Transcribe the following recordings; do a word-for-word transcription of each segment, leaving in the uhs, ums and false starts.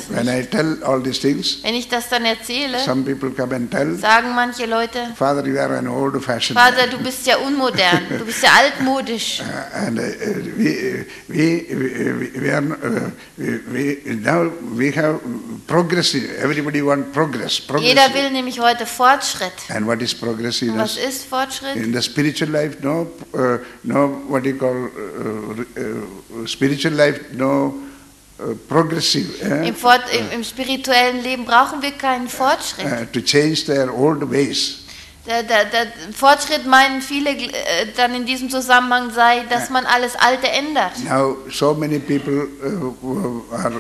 das When I nicht. tell all these things, Wenn ich das dann erzähle, some people come and tell, sagen manche Leute, Father, you are an old-fashioned Vater, man. du bist ja unmodern, du bist ja altmodisch. Uh, and uh, we, we, we, we are, uh, we, we, now we have progressive, everybody wants progress. Jeder progressive. will nämlich heute Fortschritt. And what is Und progressiveness? was ist Fortschritt? In the spiritual life, no, uh, no, what you call uh, uh, spiritual life, no uh, progressive. Eh? Im, Fort, im, Im spirituellen Leben brauchen wir keinen Fortschritt. Uh, to change their old ways. Der, der, der Fortschritt meinen viele äh, dann in diesem Zusammenhang sei, dass man alles Alte ändert. Now, so many people uh, are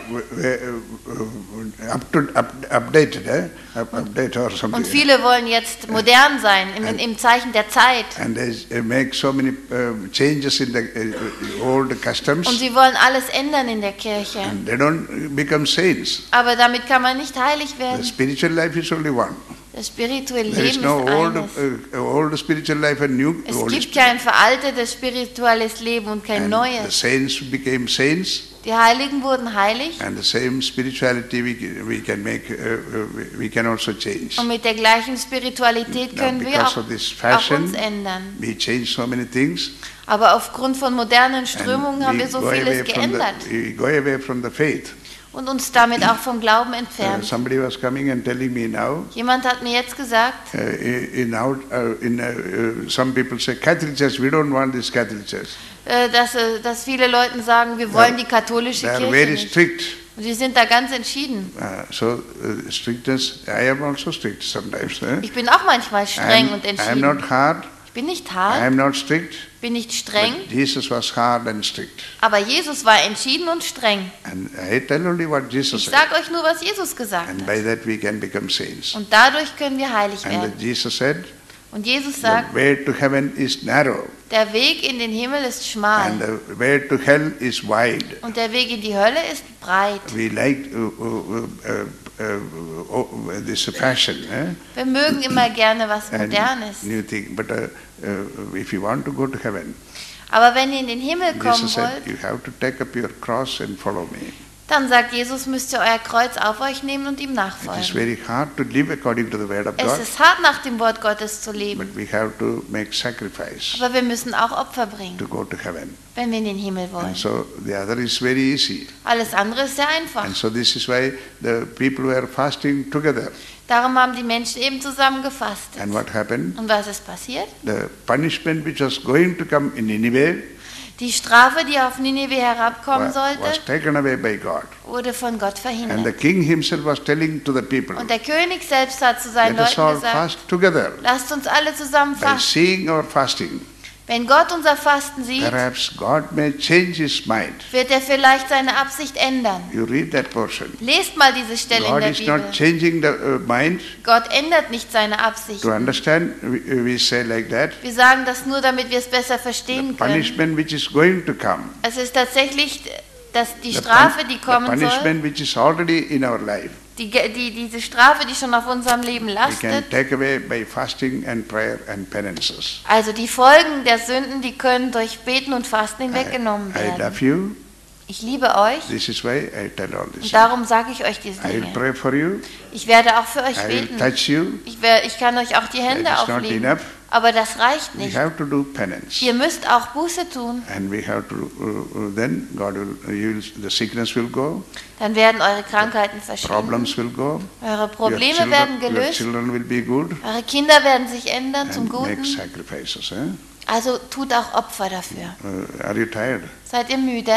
uh, up to up, updated, eh? up, update or something. Und viele wollen jetzt modern sein, im, im Zeichen der Zeit. And they make so many uh, changes in the uh, old customs. Und sie wollen alles ändern in der Kirche. And they don't become saints. Aber damit kann man nicht heilig The werden. spiritual life is only one. Das spirituelle There is Leben no ist old, eines. uh, old spiritual life and new Es old gibt kein veraltetes spirituelles Leben und kein And the neues. saints became saints, Die Heiligen wurden heilig and the same spirituality we, we can make, uh, uh, we can also change. und mit der gleichen Spiritualität Now, können wir because auch, of this auch fashion, uns ändern. we change so many things. Aber aufgrund von modernen Strömungen and haben we wir so go away vieles from the- geändert We go away from the faith. und uns damit auch vom Glauben Uh, entfernt. somebody was coming and telling me now, Jemand hat mir jetzt gesagt, uh, in, out, uh, in uh, uh, some people say Catholic Church, we don't want this Catholic Church. äh, dass, äh, dass viele Leute sagen, wir wollen die katholische They are Kirche very nicht. strict. Und sie sind da ganz entschieden. Uh, so uh, strictness, I am also strict sometimes. Eh? Ich bin auch manchmal streng I am, und I am entschieden. not hard, Ich bin nicht I hart, am not strict, bin nicht streng, but Jesus was hard and strict. aber Jesus war entschieden und streng. And I tell only what Jesus Ich said. sage euch nur, was Jesus gesagt And hat. by that we can become saints. Und dadurch können wir heilig And werden. that Jesus said, Und Jesus the sagt, way to heaven is narrow, der Weg in den Himmel ist and schmal the way to hell is wide. und der Weg in die Hölle ist breit. We like uh, uh, uh, uh, uh, this fashion, eh? Wir mögen immer gerne was and Modernes. new thing. But uh, uh, if you want to go to heaven, Aber wenn ihr in den Himmel kommen Jesus said, wollt, you have to take up your cross and follow me. dann sagt Jesus, müsst ihr euer Kreuz auf euch nehmen und ihm It is nachfolgen. very hard to live according to the word of Es God, ist hart, nach dem Wort Gottes zu leben, but we have to make sacrifice aber wir müssen auch Opfer bringen, to go to heaven. wenn wir in den Himmel And wollen. so the other is very easy. Alles andere ist sehr einfach. And so this is why the people were fasting together. Darum haben die Menschen eben zusammen gefastet. And what happened? Und was ist passiert? The punishment which was going to come in Nineveh Die Strafe, die auf Ninive herabkommen wa- was sollte, taken away by God. wurde von Gott And the verhindert. king himself was telling to the people, Und der König selbst hat zu seinen let us Leuten all gesagt, fast together. lasst uns alle zusammen By fasten. seeing our fasting, Wenn Gott unser Fasten sieht, perhaps God may change his mind. wird er vielleicht seine Absicht ändern. You read that portion. Lest mal diese Stelle in God der is not Bibel. changing the uh, mind. Gott ändert nicht seine Absicht. To understand, we, we say like that, Wir sagen das nur, damit wir es besser the verstehen können. punishment which is going to come, Es ist tatsächlich dass die the, Strafe, pun- die the kommen soll, punishment which is already in our life, die, die, diese Strafe, die schon auf unserem Leben we can lastet, take away by fasting and prayer and penances. also die Folgen der Sünden, die können durch Beten und Fasten hinweggenommen I, I werden. love you. Ich liebe euch This is why I tell all this. und darum sage ich euch diese I will Dinge. pray for you. Ich werde auch für euch I will beten. touch you. Ich, wer- ich kann euch auch die Hände That is not auflegen. enough. Aber das reicht We nicht. have to do penance. Ihr müsst auch Buße tun. And we have to, uh, uh, then God will, uh, you will, the sickness will go, Dann werden eure Krankheiten verschwinden. problems will go, Eure your Probleme children, werden your gelöst. children will be good, Eure Kinder werden sich ändern zum and make Guten. sacrifices. Eh? Also tut auch Opfer dafür. Uh, are you tired? Seid ihr müde?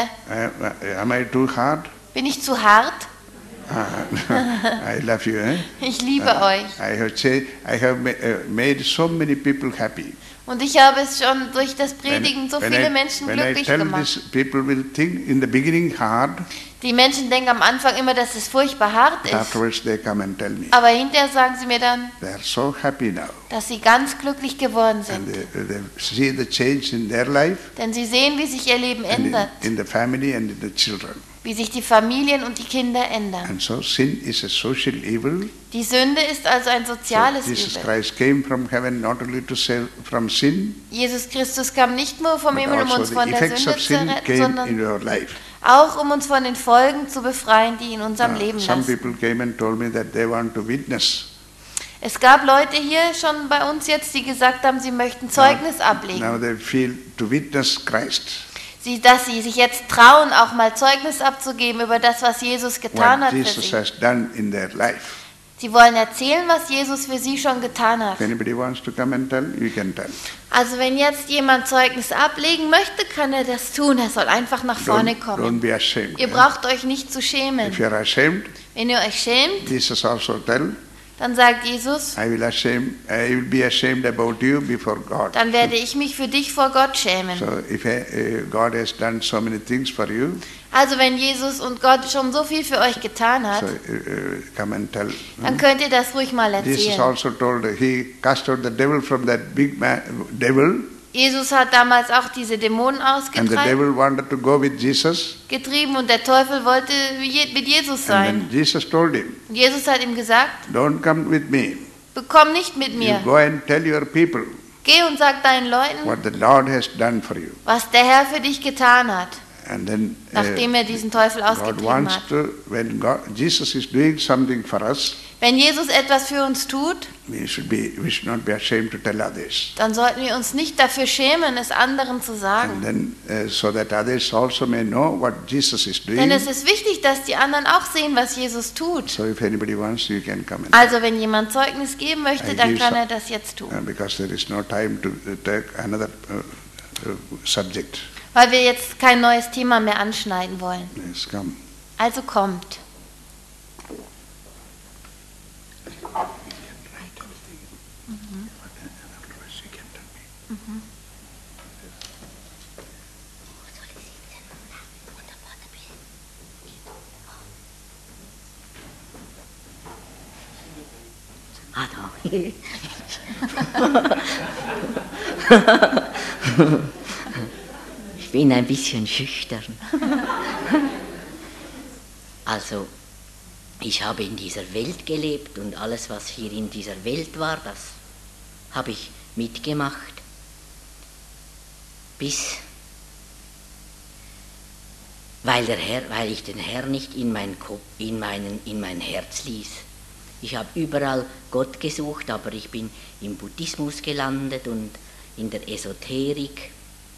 Uh, am I too hard? Bin ich zu hart? Ah, I love you. Eh? Ich liebe euch. I have, cha- I have ma- uh, made so many people happy. Und ich habe es schon durch das Predigen so when viele I, Menschen when I glücklich tell gemacht. this, people will think in the beginning hard, Die Menschen denken am Anfang immer, dass es furchtbar hart but ist. afterwards they come and tell me. Aber hinterher sagen sie mir dann, They are so happy now. dass sie ganz glücklich geworden And sind. they, they see the change in their life, Denn sie sehen, wie sich ihr Leben and in, ändert. in the family and in the children. wie sich die Familien und die Kinder ändern. And so sin is a social evil. Die Sünde ist also ein soziales So Jesus Übel. Christ came from heaven not only to save from sin, Jesus Christus kam nicht nur vom but Himmel, um also uns the von der effects Sünde of zu sin retten, came sondern in your life. auch um uns von den Folgen zu befreien, die in unserem Uh, Leben some lassen. people came and told me that they want to witness. Es gab Leute hier schon bei uns jetzt, die gesagt haben, sie möchten Zeugnis ablegen. Now they feel to witness Christ. Sie, dass sie sich jetzt trauen, auch mal Zeugnis abzugeben über das, was Jesus getan What hat für Jesus sie. has done in their life. Sie wollen erzählen, was Jesus für sie schon getan hat. If anybody wants to come and tell, you can tell. Also wenn jetzt jemand Zeugnis ablegen möchte, kann er das tun. Er soll einfach nach vorne Don't, kommen. don't be ashamed. Ihr braucht euch nicht zu schämen. If you are ashamed, Wenn ihr euch schämt, Jesus also tell, dann sagt Jesus, I will ashamed, I will be ashamed about you before God. dann werde ich mich für dich vor Gott schämen. So if uh, God has done so many things for you, Also wenn Jesus und Gott schon so viel für euch getan hat, so uh, uh, come and tell. dann könnt ihr das ruhig mal Jesus erzählen. also told he cast out the devil from that big man, devil, Jesus hat damals auch diese Dämonen and the ausgetrieben devil wanted to go with Jesus, getrieben und der Teufel wollte je- mit Jesus and sein. then Jesus told him, Und Jesus hat ihm gesagt, don't come with me. komm nicht mit You mir. go and tell your people Geh und sag deinen Leuten, what the Lord has done for you. was der Herr für dich getan hat, And then uh, nachdem er diesen Teufel God ausgetrieben wants hat. to, when God, Jesus is doing something for us, Wenn Jesus etwas für uns tut, we should be, we should not be ashamed to tell others. dann sollten wir uns nicht dafür schämen, es anderen zu And sagen. then, uh, so that others also may know what Jesus is doing. Denn es ist wichtig, dass die anderen auch sehen, was Jesus tut. So if anybody wants, you can come in. Also wenn jemand Zeugnis geben möchte, I dann give kann some- er das jetzt tun. Uh, because there is no time to uh, take another uh, uh, subject. Weil wir jetzt kein neues Thema mehr anschneiden wollen. Yes, come. Also kommt. Ah, da. Ich bin ein bisschen schüchtern. Also, ich habe in dieser Welt gelebt und alles, was hier in dieser Welt war, das habe ich mitgemacht, bis, weil, der Herr, weil ich den Herrn nicht in mein, Kopf, in, meinen, in mein Herz ließ. Ich habe überall Gott gesucht, aber ich bin im Buddhismus gelandet und in der Esoterik.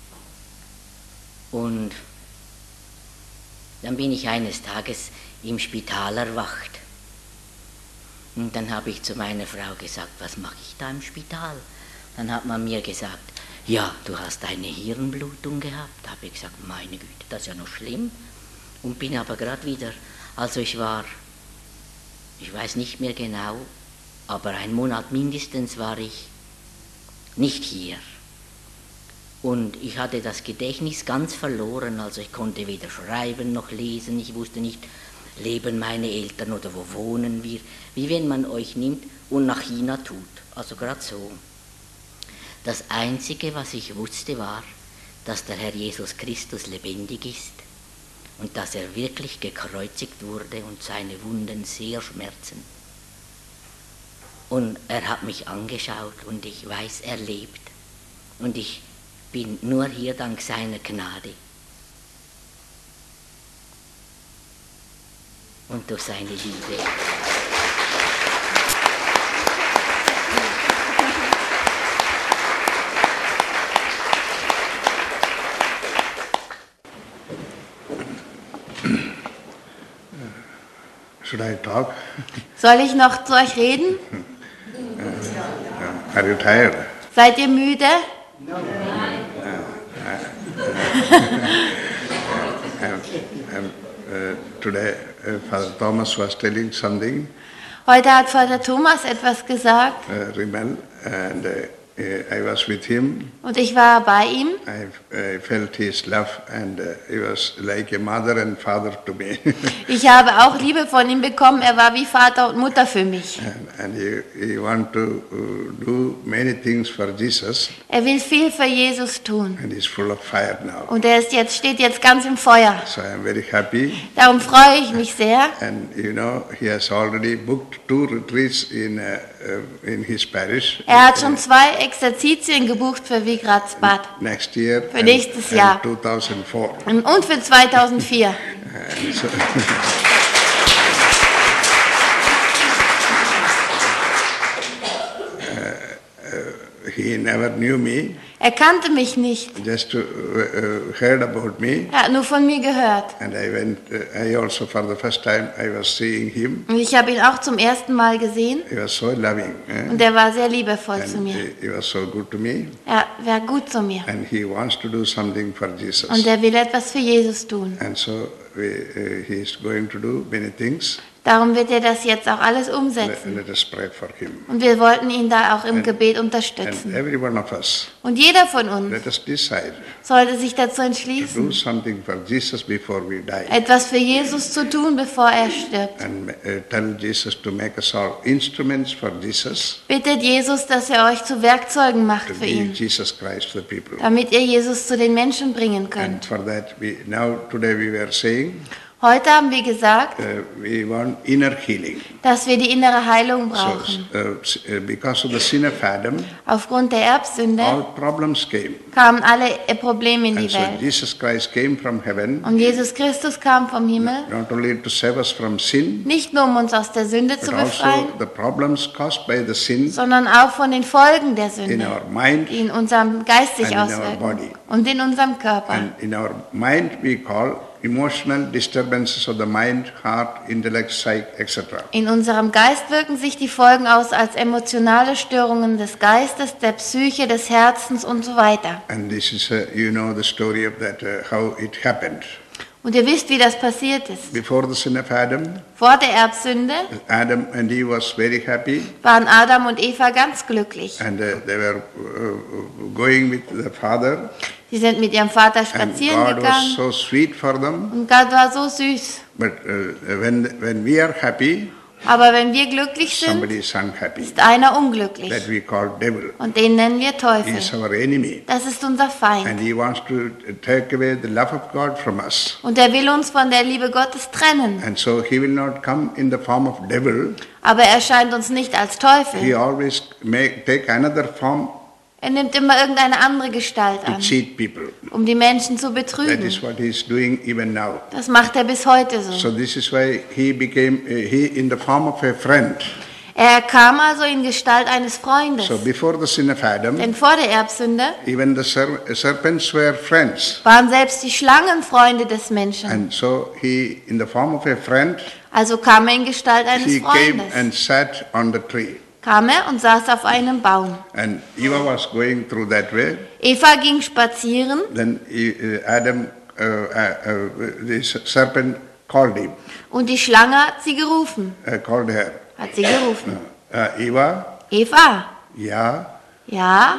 Und dann bin ich eines Tages im Spital erwacht. Und dann habe ich zu meiner Frau gesagt, was mache ich da im Spital? Dann hat man mir gesagt, ja, du hast eine Hirnblutung gehabt. Da habe ich gesagt, meine Güte, das ist ja noch schlimm. Und bin aber gerade wieder, also ich war, ich weiß nicht mehr genau, aber einen Monat mindestens war ich nicht hier. Und ich hatte das Gedächtnis ganz verloren, also ich konnte weder schreiben noch lesen, ich wusste nicht, leben meine Eltern oder wo wohnen wir, wie wenn man euch nimmt und nach China tut, also gerade so. Das Einzige, was ich wusste, war, dass der Herr Jesus Christus lebendig ist und dass er wirklich gekreuzigt wurde und seine Wunden sehr schmerzen. Und er hat mich angeschaut und ich weiß, er lebt. Und ich bin nur hier dank seiner Gnade. Und durch seine Liebe. Should I talk? Soll ich noch zu euch reden? Uh, are you tired? Seid ihr müde? I'm, I'm, uh, today, uh, Father Thomas was telling something, Heute hat Vater Thomas etwas gesagt. uh, Rimmel, and uh, uh, I was with him. Und ich war bei ihm. I, I felt his love, and uh, he was like a mother and father to me. Ich habe auch Liebe von ihm bekommen. Er war wie Vater und Mutter für mich. and and he, he want to uh, do many things for Jesus, Er will viel für Jesus tun. and he's full of fire now. Und er ist jetzt, steht jetzt ganz im Feuer. So I'm very happy. Darum freue ich mich sehr. And you know, he has already booked two retreats in uh, uh, in his parish. Er hat schon zwei Exerzitien gebucht für Wigratsbad. Next year. Für nächstes and, Jahr. And two thousand four. Und für zweitausendvier. And so he never knew me, Er kannte mich nicht. just to, uh, uh, heard about me. Er hat nur von mir gehört. And I went, uh, I also for the first time, I was seeing him. Und ich habe ihn auch zum ersten Mal gesehen. He was so loving. Eh? Und er war sehr liebevoll zu And mir. he, he was so good to me. Er war gut zu mir. And he wants to do something for Jesus. Und er will etwas für Jesus tun. And so we, uh, he is going to do many things. Darum wird er das jetzt auch alles Let, umsetzen. let us pray for him. Und wir wollten ihn da auch im And- Gebet And unterstützen. every one of us, Und jeder von uns let us decide sollte sich dazu to do entschließen, something for Jesus before we die. etwas für Jesus zu tun, bevor er stirbt. And uh, tell Jesus to make us all instruments for Jesus, Bittet Jesus, dass er euch zu Werkzeugen macht to für be ihn, Jesus Christ to the people. damit ihr Jesus zu den Menschen bringen And könnt. for that, we now today we were saying Heute haben wir gesagt, uh, we want inner healing. dass wir die innere Heilung So brauchen. uh, s- uh, because of the sin of Adam, Aufgrund der Erbsünde all problems came. kamen alle Probleme in And die so Welt. Jesus Christ came from heaven, Und Jesus Christus kam vom Himmel, not only to save us from sin, nicht nur um uns aus der Sünde zu but also befreien, the problems caused by the sin sondern auch von den Folgen der in Sünde, our mind. die in unserem Geist sich And in our auswirken body. und in unserem Körper. And in our mind, we call emotional disturbances of the mind, heart, intellect, psyche, et cetera. In unserem Geist wirken sich die Folgen aus als emotionale Störungen des Geistes, der Psyche, des Herzens und so weiter. And this is, uh, you know, the story of that, uh, how it happened. Und ihr wisst, wie das passiert ist. Before the sin of Adam, Vor der Erbsünde Adam and Eve was very happy, waren Adam und Eva ganz glücklich. and uh, they were uh, going with the Father, Sie sind mit ihrem Vater and spazieren God was gegangen so sweet for them. und Gott war so süß. But uh, when when we are happy, Aber wenn wir glücklich sind, somebody is unhappy. ist einer unglücklich. That we call devil. Und den nennen wir He Teufel. is our enemy, Das ist unser Feind. and he wants to take away the love of God from us. Und er will uns von der Liebe Gottes trennen. And so he will not come in the form of devil. Aber er erscheint uns nicht als He Teufel. always make, take another form Er nimmt immer irgendeine andere Gestalt to an, cheat people. um die Menschen zu That betrügen. is what he is doing even now. Das macht er bis heute So so. this is why he became, uh, he in the form of a friend. Er kam also in Gestalt eines Freundes. So before the sin of Adam, Denn vor der Erbsünde even the ser- serpents were friends. waren selbst die Schlangen Freunde des Menschen. And so he, in the form of a friend, Also kam er in Gestalt eines he came Freundes. and sat on the tree. Kam er und saß auf einem Baum. And Eva was going through that way. Eva ging spazieren Then he, uh, Adam, uh, uh, uh, the serpent called him, und die Schlange hat sie gerufen. uh, called her. Hat sie gerufen. Uh, Eva, Eva, yeah, ja,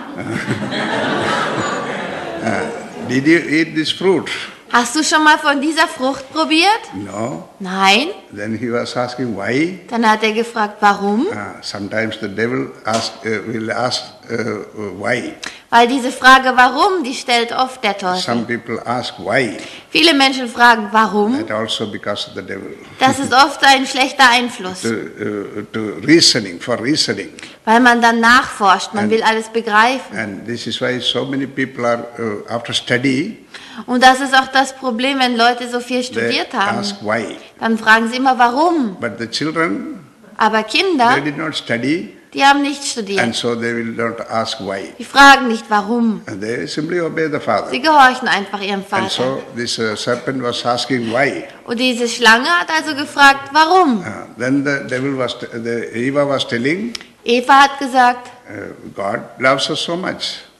did you eat this fruit? hast du schon mal von dieser Frucht probiert? No. Nein. Then he was asking why. Dann hat er gefragt, warum? Uh, sometimes the devil ask, uh, will ask uh, why. Weil diese Frage warum, die stellt oft der Some Teufel. people ask why. Viele Menschen fragen warum. That also because of the devil. Das ist oft ein schlechter Einfluss, To, uh, to reasoning, for reasoning. weil man dann nachforscht, man will alles begreifen. And this is why so many people are, uh, after study, Und das ist auch das Problem, wenn Leute so viel they studiert haben. ask why. Dann fragen sie immer warum. But the children, Aber they Kinder, did not study, die haben nicht and studiert. so they will not ask why. Die fragen nicht warum. And they simply obey the father. Sie gehorchen einfach ihrem And Vater. so this uh, serpent was asking why. Und diese Schlange hat also gefragt, warum? Uh, then the devil was, t- the Eva was telling, Eva hat gesagt, uh, God loves us so much.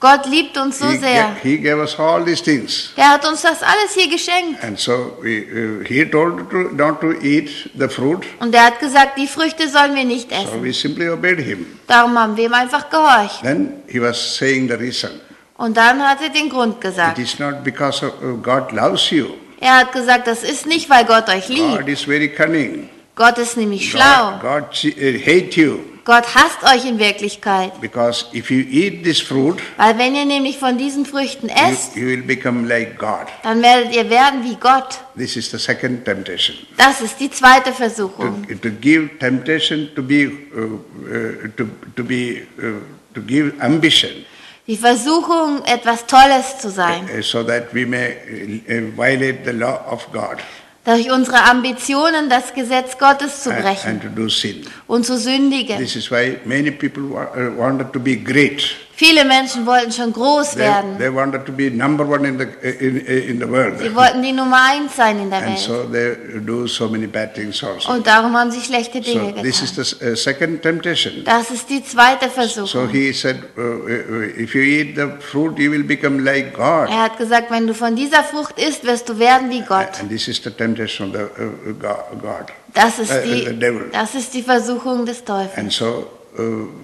Gott liebt uns so He, sehr. ga- he gave us all these things. Er hat uns das alles hier geschenkt. And so we, uh, he told to, not to eat the fruit, Und er hat gesagt, die Früchte sollen wir nicht so essen. we simply obeyed him. Darum haben wir ihm einfach gehorcht. Then he was saying the reason. Und dann hat er den Grund It gesagt. is not because of, uh, God loves you. Er hat gesagt, das ist nicht, weil Gott euch God liebt. is very cunning. Gott ist nämlich schlau. God, God uh, hate you. Gott hasst euch in Wirklichkeit. Because if you eat this fruit, Weil wenn ihr nämlich von diesen Früchten you, esst, you will become like God. dann werdet ihr werden wie Gott. This is the second temptation. Das ist die zweite Versuchung. To, to give temptation to be, uh, uh, to, to be, uh, to give ambition, Die Versuchung, etwas Tolles zu sein. uh, so that we may uh, violate the law of God Durch unsere Ambitionen, das Gesetz Gottes zu and, brechen and to do sin. und zu sündigen. This is why many people wa- uh, wanted to be great. Viele Menschen wollten schon groß They, werden. they wanted to be number one in the, in, in the world. Sie wollten die Nummer eins sein in der And Welt. so they do so many bad things also. Und darum haben sie schlechte So Dinge this is getan. the uh, second temptation. Das ist die zweite So Versuchung. he said, uh, uh, if you eat the fruit, you will become like God. Er hat gesagt, wenn du von dieser Frucht isst, wirst du werden wie Gott. And this is the temptation of the uh, Go- God. Das ist Uh, uh, die, the devil. das ist die Versuchung des Teufels. And so uh,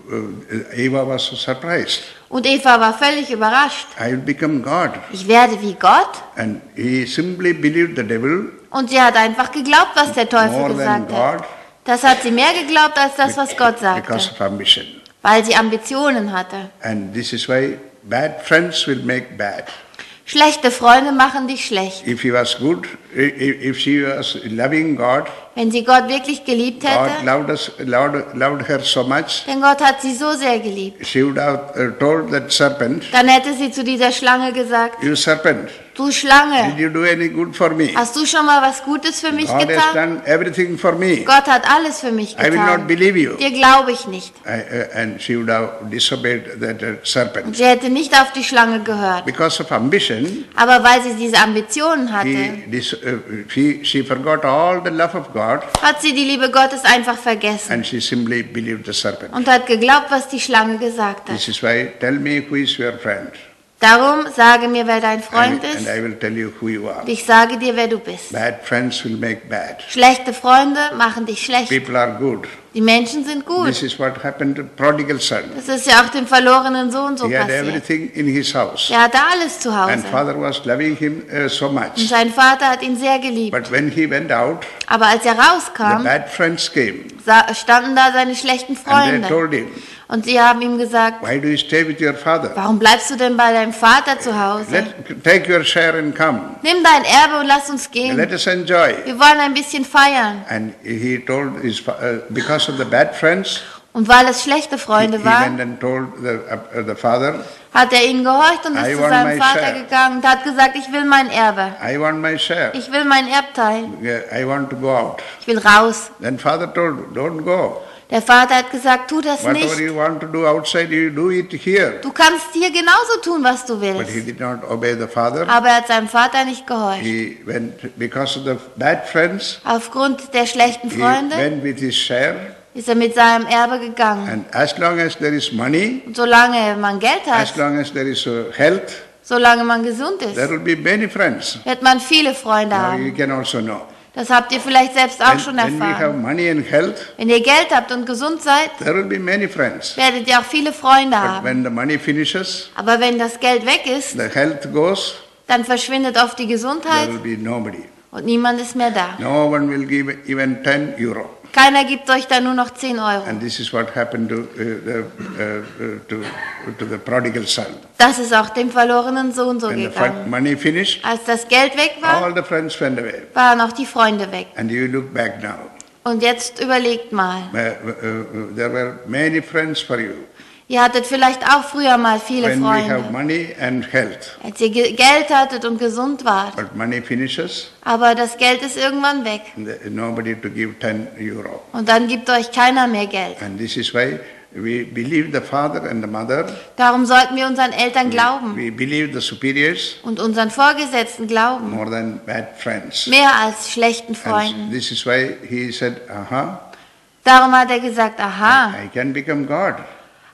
uh, Eva was surprised. Und Eva war völlig überrascht. I will become God. Ich werde wie Gott. And he simply believed the devil Und sie hat einfach geglaubt, was der Teufel more than gesagt hat. God Das hat sie mehr geglaubt als das, was Gott sagte, because of ambition. weil sie Ambitionen hatte. And this is why bad friends will make bad. Schlechte Freunde machen dich schlecht. If he was good, if, if she was loving God, Wenn sie Gott wirklich geliebt God hätte, loved, us, loved, loved her so much, denn Gott hat sie so sehr geliebt, she would have uh, told that serpent, dann hätte sie zu dieser Schlange gesagt, you serpent, du did Schlange, you do any good for me? hast du schon mal was Gutes für mich God has getan? done everything for me. Gott hat alles für mich I will not getan. believe you. Dir glaube ich nicht. I, uh, and she would have disobeyed that uh, Und serpent. sie hätte nicht auf die Schlange gehört. Because of ambition, Aber weil sie diese Ambitionen hatte, he, dis, uh, she, she forgot all the love of God hat sie die Liebe Gottes einfach vergessen and she simply believed the serpent. und hat geglaubt, was die Schlange gesagt hat. This is why, tell me who is your friend. Darum sage mir, wer dein Freund and, and ist. I will tell you who you are. Und ich sage dir, wer du bist. Bad friends will make bad. Schlechte Freunde machen dich schlecht. People are good. Die Menschen sind gut. This is what happened to prodigal son. Das ist ja auch dem verlorenen Sohn so He had passiert. everything in his house. Er hatte alles zu And Hause. father was loving him uh, so Und much. sein Vater hat ihn sehr geliebt. But when he went out, Aber als er the rauskam, bad friends came. sa- standen da seine schlechten And they Freunde. told him, Und sie haben ihm gesagt, why do you stay with your father? warum bleibst du denn bei deinem Vater zu Hause? Let, take your share and come. Nimm dein Erbe und lass uns gehen. Let us enjoy. Wir wollen ein bisschen feiern. And he told his, fa- uh, because of the bad friends, Und weil es schlechte he, Freunde he went waren, and told the, uh, uh, the father, hat er ihnen gehorcht und I ist zu want seinem my Vater share. gegangen und hat gesagt, ich will mein Erbe. I want my share. Ich will mein Erbteil. Yeah, I want to go out. Ich will raus. Then father told, don't go. Der Vater hat gesagt, tu das Whatever nicht. you want to do outside, you do it here. Du kannst hier genauso tun, was du But he willst. did not obey the father. Aber er hat seinem Vater nicht gehorcht. He went, because of the bad friends, Aufgrund der schlechten he Freunde went with his share. ist er mit seinem Erbe gegangen. And as long as there is money, Und solange man Geld as hat, long as there is uh, health, solange man gesund there ist, will be many friends. wird man viele Freunde Now you haben. can also know. Das habt ihr vielleicht selbst auch When, schon when we have erfahren. money and health, Wenn ihr Geld habt und gesund seid, there will be many friends. werdet ihr auch viele Freunde But haben. when the money finishes, Aber wenn das Geld weg ist, the health goes, dann verschwindet oft die there Gesundheit will be nobody. und niemand ist mehr da. No one will give even ten euro. Keiner gibt euch da nur noch zehn Euro. And this is what happened to, uh, the, uh, uh, to, to the prodigal son. Das ist auch dem verlorenen Sohn so When the fun- gegangen. money finished, Als das Geld weg war, all the friends went away. waren auch die Freunde weg. And you look back now. Und jetzt überlegt mal. Uh, uh, uh, there were many friends for you. Ihr hattet vielleicht auch früher mal viele When we have Freunde, money and health, als ihr Ge- Geld hattet und gesund wart. but money finishes, Aber das Geld ist irgendwann weg. the- nobody to give ten euro. Und dann gibt euch keiner mehr Geld. And this is why we believe the father and the mother. Darum sollten wir unseren Eltern glauben We believe the superiors und unseren Vorgesetzten glauben. more than bad friends. Mehr als schlechten And Freunden. this is why he said, aha, Darum hat er gesagt, aha, I can become God.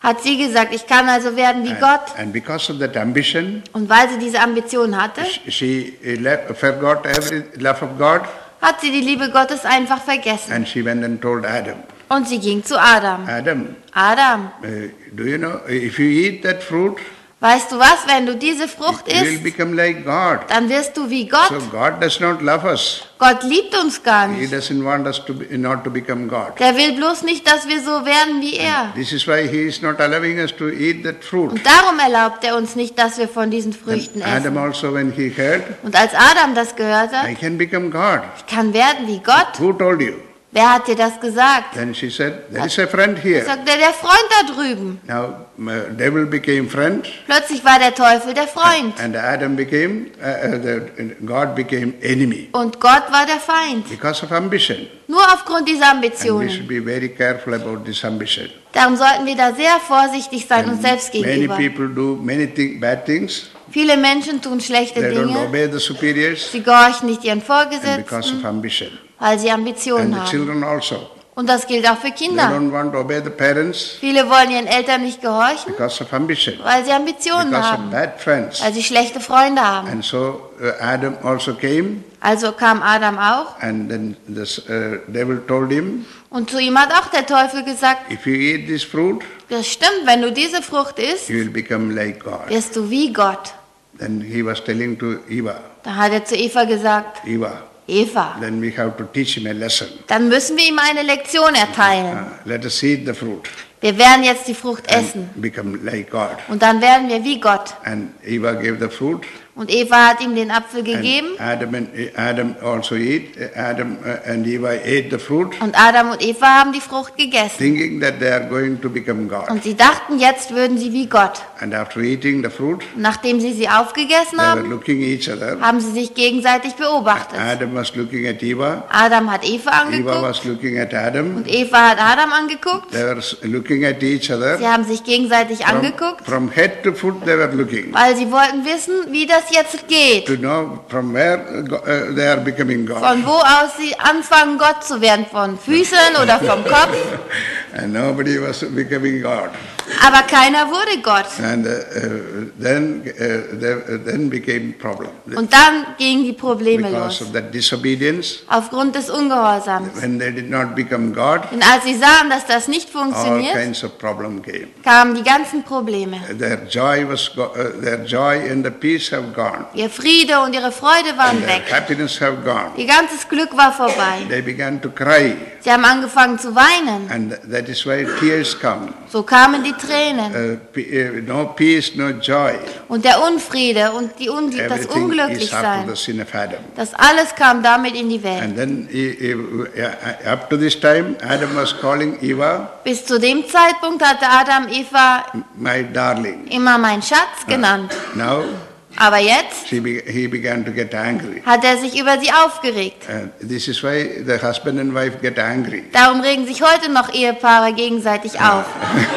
hat sie gesagt, ich kann also werden wie And, Gott. and because of that ambition, Und weil sie diese Ambition hatte, she left, forgot every love of God, hat sie die Liebe Gottes einfach vergessen. and she went and told Adam, Und sie ging zu Adam. Adam, Adam, uh, do you know, if you eat that fruit, weißt du was, wenn du diese Frucht you will isst, become like God. dann wirst du wie So Gott. God does not love us. Gott liebt uns gar He nicht. doesn't want us to be, not to become God. Der will bloß nicht, dass wir so werden wie er. This is why He is not allowing us to eat that fruit. Und darum erlaubt er uns nicht, dass wir von diesen Früchten And Adam essen. also, when he heard, Und als Adam das gehört hat, I can become God. ich kann werden wie Gott. Who told you? Wer hat dir das gesagt? Then she said, there is a friend here. Sagt er, der Freund da drüben. Now, uh, devil became friend, Plötzlich war der Teufel der Freund. and Adam became, uh, uh, the, God became enemy Und Gott war der Feind. because of ambition. Nur aufgrund dieser And we Ambitionen. should be very careful about this ambition. Darum sollten wir da sehr vorsichtig sein uns selbst Many gegenüber. people do many thing, bad things. Viele Menschen tun schlechte They don't Dinge. obey the superiors, Sie gehorchen nicht ihren and because Vorgesetzten, of ambition. weil sie And Ambitionen the haben. children also. Und das gilt auch für They Kinder. don't want to obey the parents Viele wollen ihren Eltern nicht gehorchen, because of ambition, weil sie Ambitionen because of haben, bad friends. weil sie schlechte Freunde haben. And so uh, Adam also came, Also kam Adam auch and then the uh, devil told him, und zu ihm hat auch der Teufel gesagt, if you eat this fruit, das stimmt, wenn du diese Frucht isst, you will become like God. wirst du wie Gott. Then he was telling to Eva, Da hat er zu Eva gesagt, Eva, Eva, then we have to teach him a lesson. dann müssen wir ihm eine Lektion erteilen. Uh, let us eat the fruit Wir werden jetzt die Frucht essen and become like God. und dann werden wir wie Gott. And Eva gave the fruit, Und Eva hat ihm den Apfel and gegeben Adam and Adam also ate. Adam uh, and Eva ate the fruit, und Adam und Eva haben die Frucht gegessen. thinking that they are going to become God. Und sie dachten, jetzt würden sie wie Gott. And after eating the fruit, Und nachdem sie sie aufgegessen they were haben, looking at each other. haben sie sich gegenseitig beobachtet. Adam was looking at Eva. Adam hat Eva Eva angeguckt was looking at Adam. und Eva hat Adam angeguckt. They were s- looking at each other. Sie haben sich gegenseitig From, angeguckt, from head to foot they were looking weil sie wollten wissen, wie das jetzt geht. to know from where uh, go- uh, they are becoming God. Von wo aus sie anfangen, Gott zu werden, von Füßen oder vom Kopf. And nobody was becoming God. Aber keiner wurde Gott. And uh, uh, then uh, there, uh, then became problem Und dann gingen die Probleme because los, of that disobedience. aufgrund des Ungehorsams. When they did not become God, Und als sie sahen, dass das nicht all funktioniert, kinds of problem came. kamen die ganzen Probleme. Their joy was go- uh, their joy and the peace have gone. Ihr Friede und ihre Freude waren And their weg. happiness have gone. Ihr ganzes Glück war vorbei. They began to cry, Sie haben angefangen zu weinen. and that is why tears come. So kamen die Tränen. Uh, pe- uh, no peace, no joy. Und der Unfriede und die Ungl das Everything is after Unglücklichsein. the sin of Adam. Das alles kam damit in die Welt. And then he- he- uh, up to this time, Adam was calling Eva Bis zu dem Zeitpunkt hatte Adam Eva my darling. immer mein Schatz genannt. Now Aber jetzt she be- he began to get angry. hat er sich über sie aufgeregt. And this is why the husband and wife get angry. Darum regen sich heute noch Ehepaare gegenseitig auf.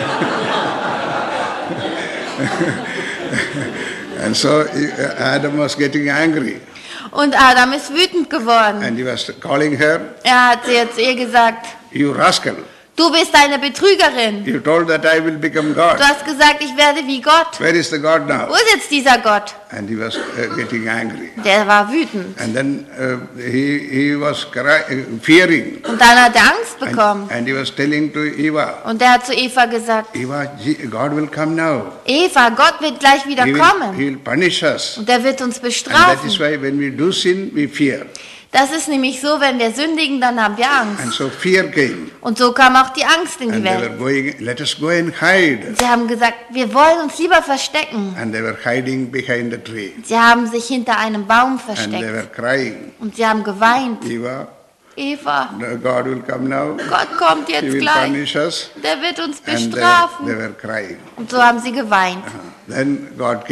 And so uh, Adam was getting angry, Und Adam ist wütend geworden. and he was calling her, Er hat sie zu ihr gesagt, "You rascal! du bist eine Betrügerin. You told that I will become God. Du hast gesagt, ich werde wie Gott. Where is the God now?" Wo ist jetzt dieser Gott? And he was uh, getting angry. Der war wütend. And then uh, he, he was cry, uh, fearing. Und dann hat er Angst And, bekommen. and he was telling to Eva, Und er hat zu Eva gesagt, Eva, Je- God will come now. Eva, Gott wird gleich wieder He will, kommen. he will punish us. Und er wird uns And that is bestrafen. why when we do sin, we fear. Das ist nämlich so, wenn wir sündigen, dann haben wir And Angst. so fear came. Und so kam auch die Angst in die And they were Welt. going, let us go and hide. Sie haben gesagt, wir wollen uns lieber verstecken. And they were hiding behind the tree. Sie haben sich hinter einem Baum And they were versteckt. crying, Und sie haben geweint. Eva, Eva, no, God will come now. Gott kommt He jetzt will gleich. punish us. Der wird uns And they, they bestrafen. were crying. Und so haben sie geweint. Then God came.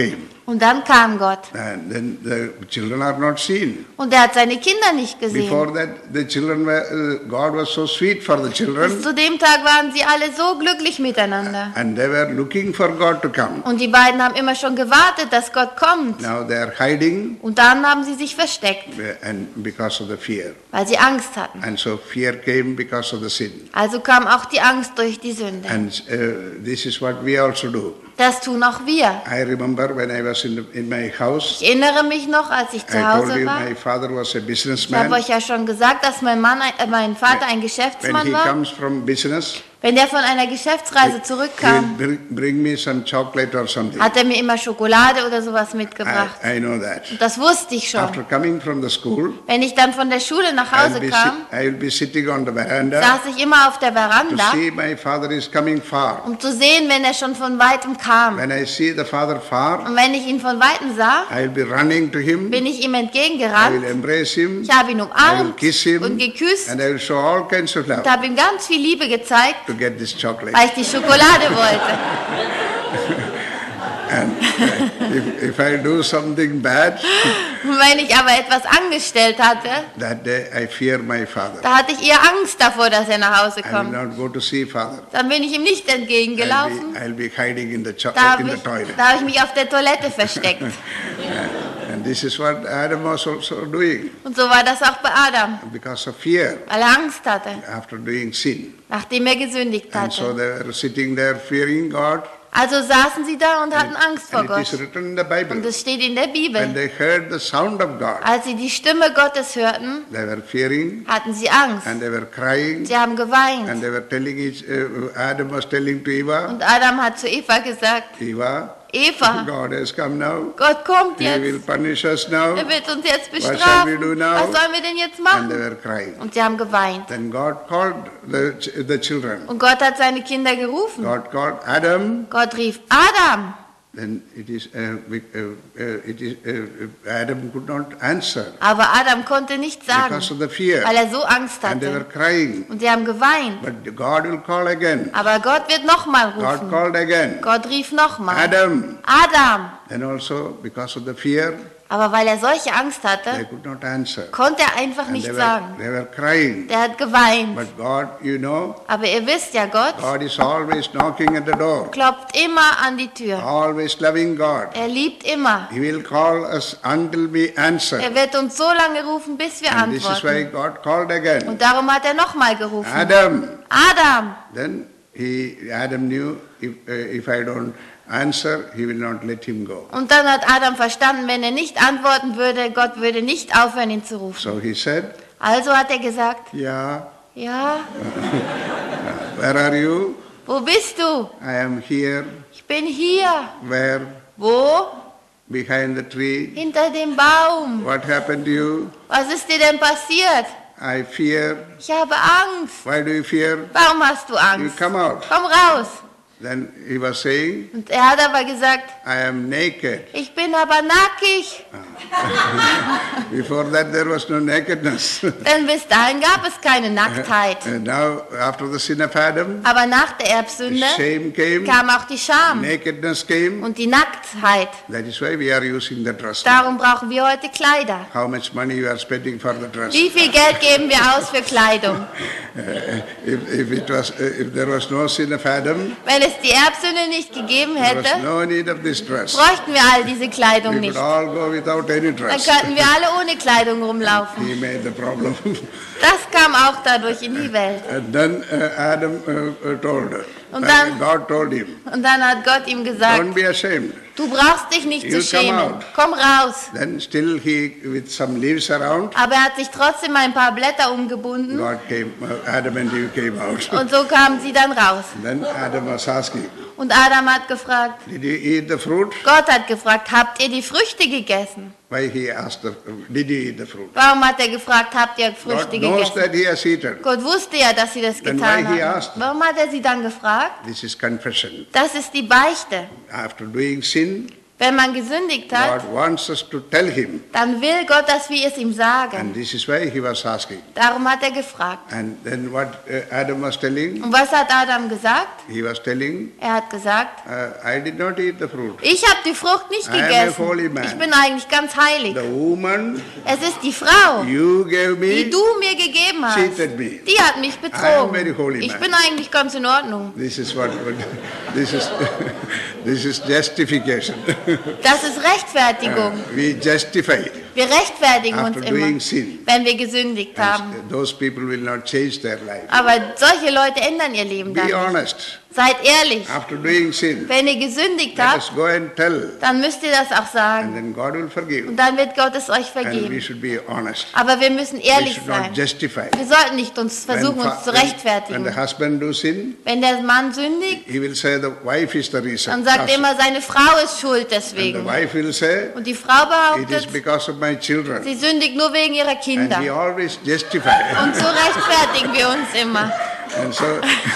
Und dann kam Gott. And then the children are not seen. Und er hat seine Kinder nicht gesehen. Before that, the children were, uh, God was so sweet for the Bis children, zu dem Tag waren sie alle so glücklich miteinander. and they were looking for God to come. Und die beiden haben immer schon gewartet, dass Gott kommt. Now they are hiding, Und dann haben sie sich versteckt, uh, and because of the fear. weil sie Angst hatten. And so fear came because of the sin. Also kam auch die Angst durch die Sünde. And uh, this is what we also do. Das tun auch wir. I remember when I was in, the, in my house, Ich erinnere mich noch, als ich I zu told Hause you war. my father was a Ich habe businessman. euch ja schon gesagt, dass mein, Mann, äh, mein Vater ein When Geschäftsmann he war. comes from business, Wenn der von einer Geschäftsreise he will zurückkam, bring, bring me some chocolate or something. hat er mir immer Schokolade oder sowas mitgebracht. I, I know that. Und das wusste ich After schon. coming from the school, Wenn ich dann von der Schule nach I'll Hause be, kam, sit, I'll be sitting on the veranda saß ich immer auf der to Veranda, see my father is coming far. um zu sehen, wenn er schon von Weitem kam. When I see the father far, Und wenn ich ihn von Weitem sah, I'll be running to him. bin ich ihm I will entgegengerannt. embrace him. Ich habe ihn I will umarmt kiss him. und geküsst And I will show all kinds of love und habe ihm ganz viel Liebe gezeigt, to get this chocolate. weil ich die Schokolade wollte. And uh, if, if I do something bad, Und wenn ich aber etwas angestellt hatte, that day I fear my father. da hatte ich eher Angst davor, dass er nach Hause I will kommt. not go to see father. Dann bin ich ihm nicht I'll entgegengelaufen. be, I'll be hiding in the, cho- Da habe in the ich, toilet. da habe ich mich auf der Toilette versteckt. And this is what Adam was also doing Und so war das auch bei Adam, because of fear weil er Angst hatte, after doing sin. nachdem er gesündigt And so hatte. they were sitting there fearing God. Also saßen sie da und hatten Angst vor And it is Gott. written in the Bible. Und es steht in der When Bibel. they heard the sound of God, Als sie die Stimme Gottes hörten, they were fearing hatten sie Angst. and they were crying Sie haben and geweint. they were telling each, uh, Adam was telling to Eva, Und Adam hat zu Eva gesagt, Eva, Eva, God has come now. Gott kommt He will jetzt. punish us now. Er wird uns jetzt What shall we bestrafen. do now? Was sollen wir denn jetzt And they machen? were crying. Und sie haben geweint. Then God called the, ch- the children. Und Gott hat seine Kinder gerufen. God called Adam. Gott rief, Adam. Then it is, uh, we- uh, uh, it is uh, Adam could not answer Aber Adam konnte nichts sagen, because of the fear. weil er so Angst And they were hatte. crying. Und sie haben geweint. But God will call again. Aber Gott wird nochmal God rufen. called again. Gott rief nochmal. Adam. Adam. Then also because of the fear, Aber weil er solche Angst they hatte, could not answer. konnte er einfach And nichts they were, sagen. they were crying. Der hat geweint. But God, you know, Aber ihr wisst ja, Gott God is always knocking at the door. klopft immer an die Tür. Always loving God. Er liebt immer. He will call us until we answer. Er wird uns so lange rufen, bis wir And this is why antworten. God called again. Und darum hat er nochmal gerufen. Adam. Adam. Then he, Adam knew if, uh, if I don't answer, he will not let him go. Und dann hat Adam verstanden, wenn er nicht antworten würde, Gott würde nicht aufhören, ihn zu rufen. So he said, Also hat er gesagt, yeah, ja, where are you? wo bist du? I am here. Ich bin hier. Where? Wo? Behind the tree. Hinter dem Baum. What happened to you? Was ist dir denn passiert? I fear. Ich habe Angst. Why do you fear? Warum hast du You Angst? come out. Komm raus. Then he was saying, Und er hat aber gesagt, I am naked. ich bin aber nackig. Before that there was no nakedness. Denn bis dahin gab es keine Nacktheit. And now after the sin of Adam, Aber nach der Erbsünde shame came, kam auch die Scham nakedness came. und die Nacktheit. That is why we are using the dress. Darum brauchen wir heute Kleider. How much money you are spending for the dress? Wie viel Geld geben wir aus für Kleidung? Uh, if, if it was, uh, if there was no sin of Adam, Wenn es die Erbsünde nicht gegeben there was hätte, no need of this dress. bräuchten wir all diese Kleidung We nicht. could all go without any Dann dress. könnten wir alle ohne Kleidung rumlaufen. He made the problem. Das kam auch dadurch in die Welt. And then uh, Adam uh, uh, told her. Und Uh, dann- God told him, Und dann hat Gott ihm gesagt, don't be ashamed. du brauchst dich nicht zu You come schämen. out. Komm raus. Then still he, with some leaves around, Aber er hat sich trotzdem ein paar Blätter umgebunden God came, uh, Adam and Eve came out. und so kamen sie dann raus. Then Adam was asking, Und Adam hat gefragt, did you eat the fruit? Gott hat gefragt, habt ihr die Früchte gegessen? Why he asked, the, did you eat the fruit? Warum hat er gefragt, habt ihr God Früchte knows gegessen? that he has eaten. Gott wusste ja, dass sie das Then getan why he haben. asked? Warum hat er sie dann gefragt? This is confession. Das ist die Beichte. After doing sin, Wenn man gesündigt hat, God wants us to tell him. dann will Gott, dass wir es ihm sagen. And this is why he was asking. Darum hat er gefragt. And then what uh, Adam was telling? Und was hat Adam gesagt? He was telling, Er hat gesagt, uh, I did not eat the fruit. ich habe die Frucht nicht I am a gegessen. holy man. Ich bin eigentlich ganz heilig. The woman Es ist die Frau, you gave die me du mir gegeben hast. cheated me. Die hat mich I am very betrogen. holy Ich man. bin eigentlich ganz in Ordnung. This is what, what this is this is justification. Das ist Rechtfertigung. We justify. Wir rechtfertigen uns After doing immer, sin. wenn wir gesündigt haben. And those people will not change their life. Aber solche Leute ändern ihr Leben dann Be nicht. honest. Seid ehrlich. After doing sin, Wenn ihr gesündigt let habt, us go and tell, dann müsst ihr das auch and sagen. then God will forgive. Und dann wird Gott es euch And we vergeben. should be honest. Aber wir müssen We ehrlich should not sein. justify. Wir sollten nicht uns versuchen, When uns zu fa- when- When rechtfertigen. the husband do sin, Wenn der Mann sündigt, he will say the wife is the reason. dann sagt er Cause- immer, seine Frau ist schuld And the deswegen. wife will say, Und die Frau it is behauptet, because of my children. sie sündigt nur wegen ihrer And we Kinder. always justify. Und so rechtfertigen wir uns immer. And so,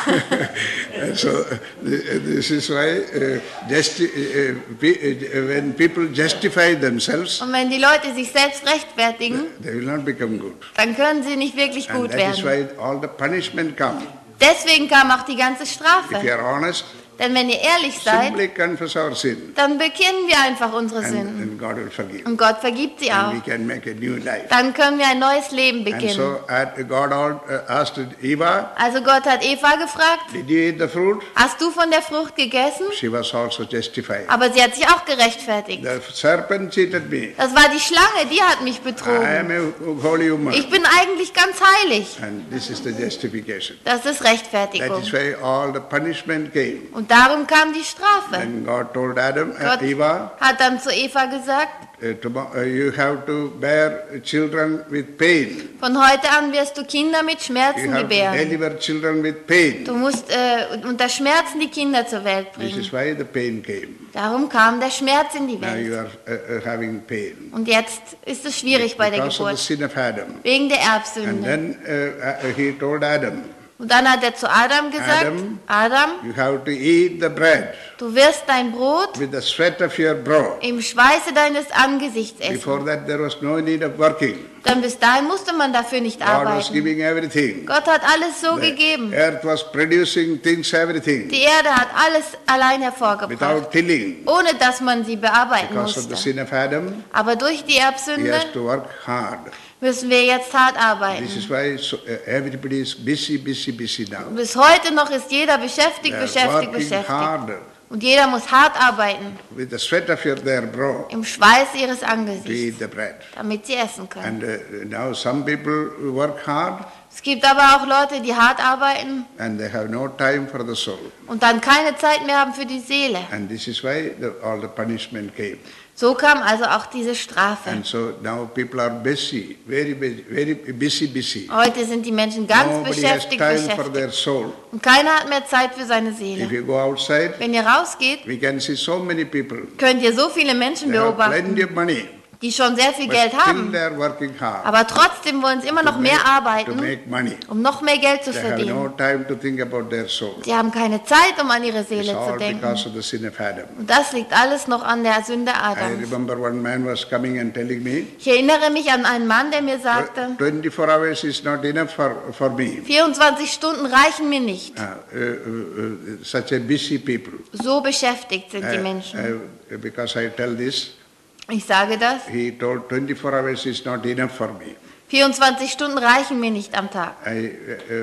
and so uh, this is why uh, justi- uh, pe- uh, when people justify themselves, Und wenn die Leute sich selbst rechtfertigen, they will not become good. dann können sie nicht wirklich And gut that is werden. why all the punishment come. Deswegen kam auch die ganze If you Strafe. are honest, Denn wenn ihr ehrlich seid, simply confess our sin, dann bekennen wir einfach unsere and, Sünden. and God will forgive. Und Gott vergibt sie And auch. we can make a new life. Dann können wir ein neues Leben And beginnen. so uh, God all, uh, asked Eva, Also Gott hat Eva gefragt, did you eat the fruit? hast du von der Frucht gegessen? She was also justified. Aber sie hat sich auch gerechtfertigt. The serpent cheated me. Das war die Schlange, die hat mich I betrogen. am a holy woman. Ich bin eigentlich ganz heilig. And this is the justification. Das ist That Rechtfertigung. is why all the punishment came. Und darum kam die Strafe. And God told Adam, uh, Gott Eva, hat dann zu Eva gesagt, uh, tomo- uh, you have to bear children with pain. von heute an wirst du Kinder mit You Schmerzen have to gebären. deliver children with pain. Du musst äh, unter Schmerzen die Kinder zur Welt This is bringen. why the pain came. Darum kam der Schmerz in die Now you Welt. are uh, uh, having pain. Und jetzt ist es schwierig bei der Because of the Geburt, sin of Adam. wegen der And Erbsünde. then uh, uh, he told Adam, Und dann hat er zu Adam gesagt, Adam, Adam, you have to eat the bread du wirst dein Brot with the sweat of your brow. im Schweiße deines Angesichts Before essen. that there was no need of working. Denn bis dahin musste man dafür nicht God was arbeiten. giving everything. Gott hat alles so The gegeben. earth was producing things, everything, Die Erde hat alles allein hervorgebracht, without tilling. ohne dass man sie bearbeiten Because of the musste. sin of Adam, Aber durch die he Erbsünde has to work hard. müssen wir jetzt hart This arbeiten. is why so, uh, everybody is busy, busy, busy now. Bis heute noch ist jeder beschäftigt, They are beschäftigt, working beschäftigt. hard Und jeder muss hart arbeiten, with the sweat of your, their brow im Schweiß ihres to Angesichts, eat the bread. damit sie essen können. And uh, now some people work hard Es gibt aber auch Leute, die hart arbeiten and they have no time for the soul. und dann keine Zeit mehr haben für die Seele. And this is why the, all the punishment came. So kam also auch diese Strafe. And so now people are busy, very, busy, very busy, busy. Heute sind die Menschen ganz Nobody has beschäftigt, time for beschäftigt. their soul. Und keiner hat mehr Zeit für seine If Seele. you go outside, Wenn ihr rausgeht, we can see so many people. könnt ihr so viele Menschen They have beobachten, plenty of money, die schon sehr viel but Geld still haben. they are working hard Aber trotzdem wollen sie immer to noch mehr make- to arbeiten, make money. um noch mehr Geld zu They have no verdienen. time to think about their soul. Sie haben keine Zeit, um an ihre It's Seele zu all denken. because of the sin of Adam. Und das liegt alles noch an der Sünde I Adams. remember one man was coming and telling me, Ich erinnere mich an einen Mann, der mir sagte, twenty-four hours is not enough for, for me. vierundzwanzig Stunden reichen mir nicht. Uh, uh, uh, uh, such a busy people. So beschäftigt sind die Uh, Menschen. uh, because I tell this, Ich sage das, he told twenty-four hours is not enough for me. vierundzwanzig Stunden reichen mir nicht am Tag. I, uh,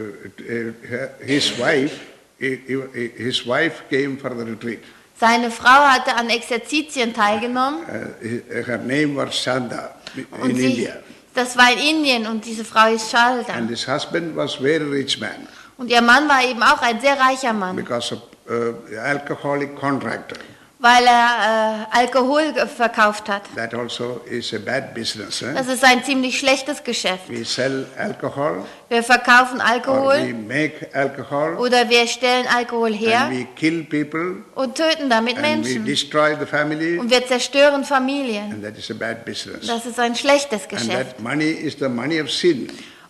uh, uh, his wife, he- he- his wife came for the retreat. Seine Frau hatte an Exerzitien teilgenommen Uh, he- her name was Shanda und in sie, India. das war in Indien und diese Frau ist Schalda. And his husband was very rich man Und ihr Mann war eben auch ein sehr reicher Mann, because of uh, alcoholic contractor. weil er äh, Alkohol ge- verkauft hat. That also is a bad business. Eh? Das ist ein ziemlich schlechtes Geschäft. We sell alcohol Wir verkaufen or we Alkohol make alcohol oder wir stellen Alkohol her and we kill people und töten damit and we Menschen. destroy the family Und wir zerstören Familien. and that is a bad business. Das ist ein schlechtes And Geschäft. that money is the money of sin.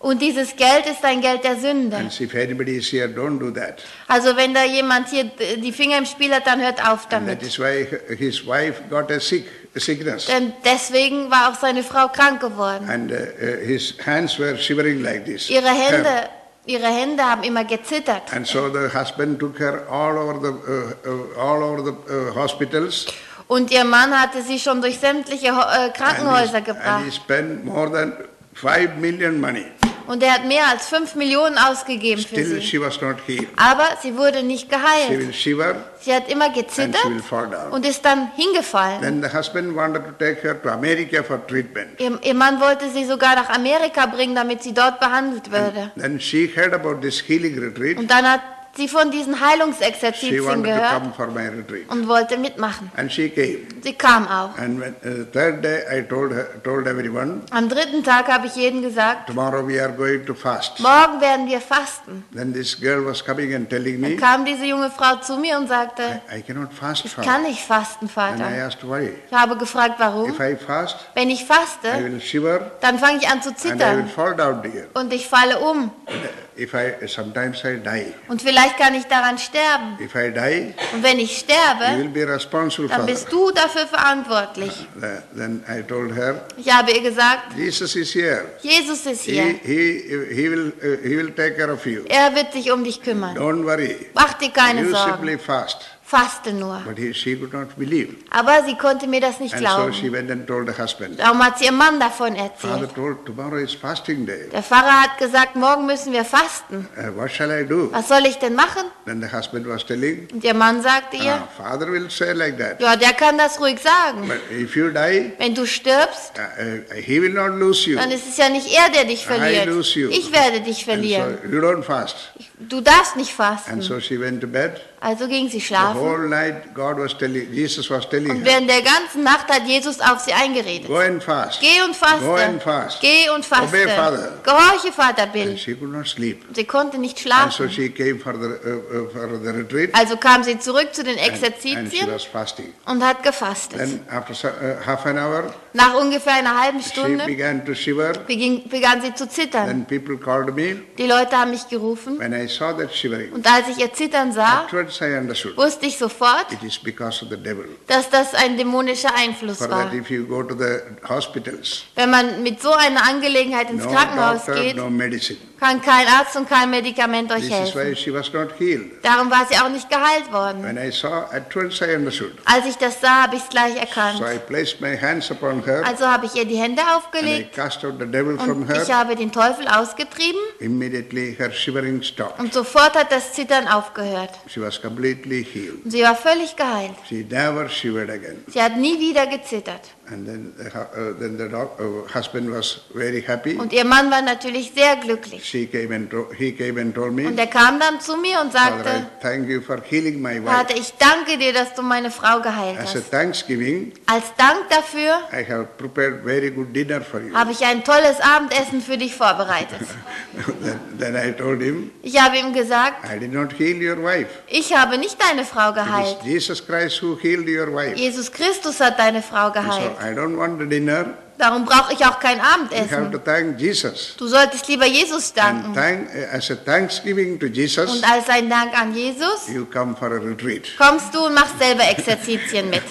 Und dieses Geld ist ein Geld der Sünde. And if anybody is here, don't do that. Also wenn da jemand hier die Finger im Spiel hat, dann hört auf And that damit. is why his wife got a sick a sickness. Denn deswegen war auch seine Frau krank geworden. And uh, uh, his hands were shivering like this. Ihre Hände, ihre Hände haben immer gezittert. And so the husband took her all over the uh, uh, all over the uh, hospitals. Und ihr Mann hatte sie schon durch sämtliche äh, Krankenhäuser and, he, gebracht. and he spent more than five million money. Und er hat mehr als fünf Millionen ausgegeben für Still sie. she was not healed. Aber sie wurde nicht She geheilt. will shiver Sie hat immer and she gezittert will fall down. und ist dann hingefallen. Then the husband wanted to take her to America for treatment. Ihr, ihr Mann wollte sie sogar nach Amerika bringen, damit sie dort behandelt würde. Then she heard about this healing retreat. Und dann hat sie von diesen She Heilungsexerzitien wanted to gehört come for my retreat. und wollte mitmachen. And she came. Sie kam auch. And when uh, third day I told her, told everyone, Am dritten Tag habe ich jedem gesagt, tomorrow we are going to fast. morgen werden wir fasten. Then this girl was coming and telling Dann me, kam diese junge Frau zu mir und sagte, I, I cannot fast, ich Father. kann nicht fasten, And I Vater. asked why. Ich habe gefragt, warum. If I fast, Wenn ich I faste, will shiver dann fange ich an zu and I will zittern fall down here. und ich falle um. If I sometimes I die. Und vielleicht kann ich daran sterben. If I die, Und wenn ich you sterbe, will be responsible dann for bist that. du dafür verantwortlich. Uh, Then I told her, Ich habe ihr gesagt, Jesus is here. Jesus ist He, hier. he, he, will, uh, he will take care of you. Er wird sich um dich kümmern. Don't worry. Mach dir keine You Sorgen. simply fast. Faste nur. But he, she could not believe. Aber sie konnte mir das nicht And so glauben. she went and told the husband. Darum hat sie ihrem Mann davon Father erzählt. told, tomorrow is fasting day. Der Pfarrer hat gesagt, morgen müssen wir fasten. Uh, what shall I do? Was soll ich denn machen? Then the husband was telling, Und ihr Mann sagte ihr, ah, Father will say like that. ja, der kann das ruhig sagen. But if you die, Wenn du stirbst, uh, uh, he will not lose you. dann ist es ja nicht er, der dich I verliert. lose you. Ich werde dich And verlieren. so you don't fast. Du darfst nicht And fasten. so she went to bed. Also ging sie The schlafen. whole night God was telling, Jesus was telling Und her, während der ganzen Nacht hat Jesus auf sie eingeredet. go and fast. Geh und faste. Go and fast. Geh und faste. Obey Father. Gehorche, Vater Bill. And she could not sleep. Sie konnte nicht And so schlafen. she came for the, uh, uh, for the retreat. Also kam sie zurück zu den And, and she Exerzitien was fasting. und hat gefastet. Then after so- uh, half an hour, Nach ungefähr einer halben she Stunde began to shiver. beging, begann sie zu zittern. Then people called me. Die Leute haben mich gerufen When I saw that shivering, und als ich ihr Zittern sah, afterwards I understood. wusste ich sofort, It is because of the devil. dass das ein dämonischer Einfluss For war. that if you go to the hospitals, Wenn man mit so einer Angelegenheit ins no Krankenhaus doctor, geht, no medicine. kann kein Arzt und kein Medikament euch This is why helfen. she was not healed. Darum war sie auch nicht geheilt worden. When I saw, at once I understood. Als ich das sah, habe ich es gleich erkannt. So I placed my hands upon her Also habe ich ihr die Hände and I aufgelegt cast out the devil from und her. ich habe den Teufel ausgetrieben Immediately her shivering stopped. und sofort hat das Zittern aufgehört. She was completely healed. Und sie war völlig geheilt. She never shivered again. Sie hat nie wieder gezittert. And then the, hu- uh, then the doc, uh, husband was very happy. Und ihr Mann war natürlich sehr glücklich. She came and to, he came and told me, Und er kam dann zu mir und Father, I sagte, thank you for healing my Vater, wife. ich danke dir, dass du meine Frau geheilt As a hast. thanksgiving, Als Dank dafür I have prepared very good dinner for you. habe ich ein tolles Abendessen für dich vorbereitet. then, then I told him, Ich habe ihm gesagt, I did not heal your wife. ich habe nicht deine Frau It geheilt. is Jesus Christ who healed your wife. Jesus Christus hat deine Frau So geheilt. I don't want the dinner. Darum brauche ich auch kein You have Abendessen. to thank Jesus. Du solltest lieber Jesus And danken. thank, as a thanksgiving to Jesus, Und als ein Dank an Jesus you come for a retreat. kommst du und machst selber Exerzitien mit.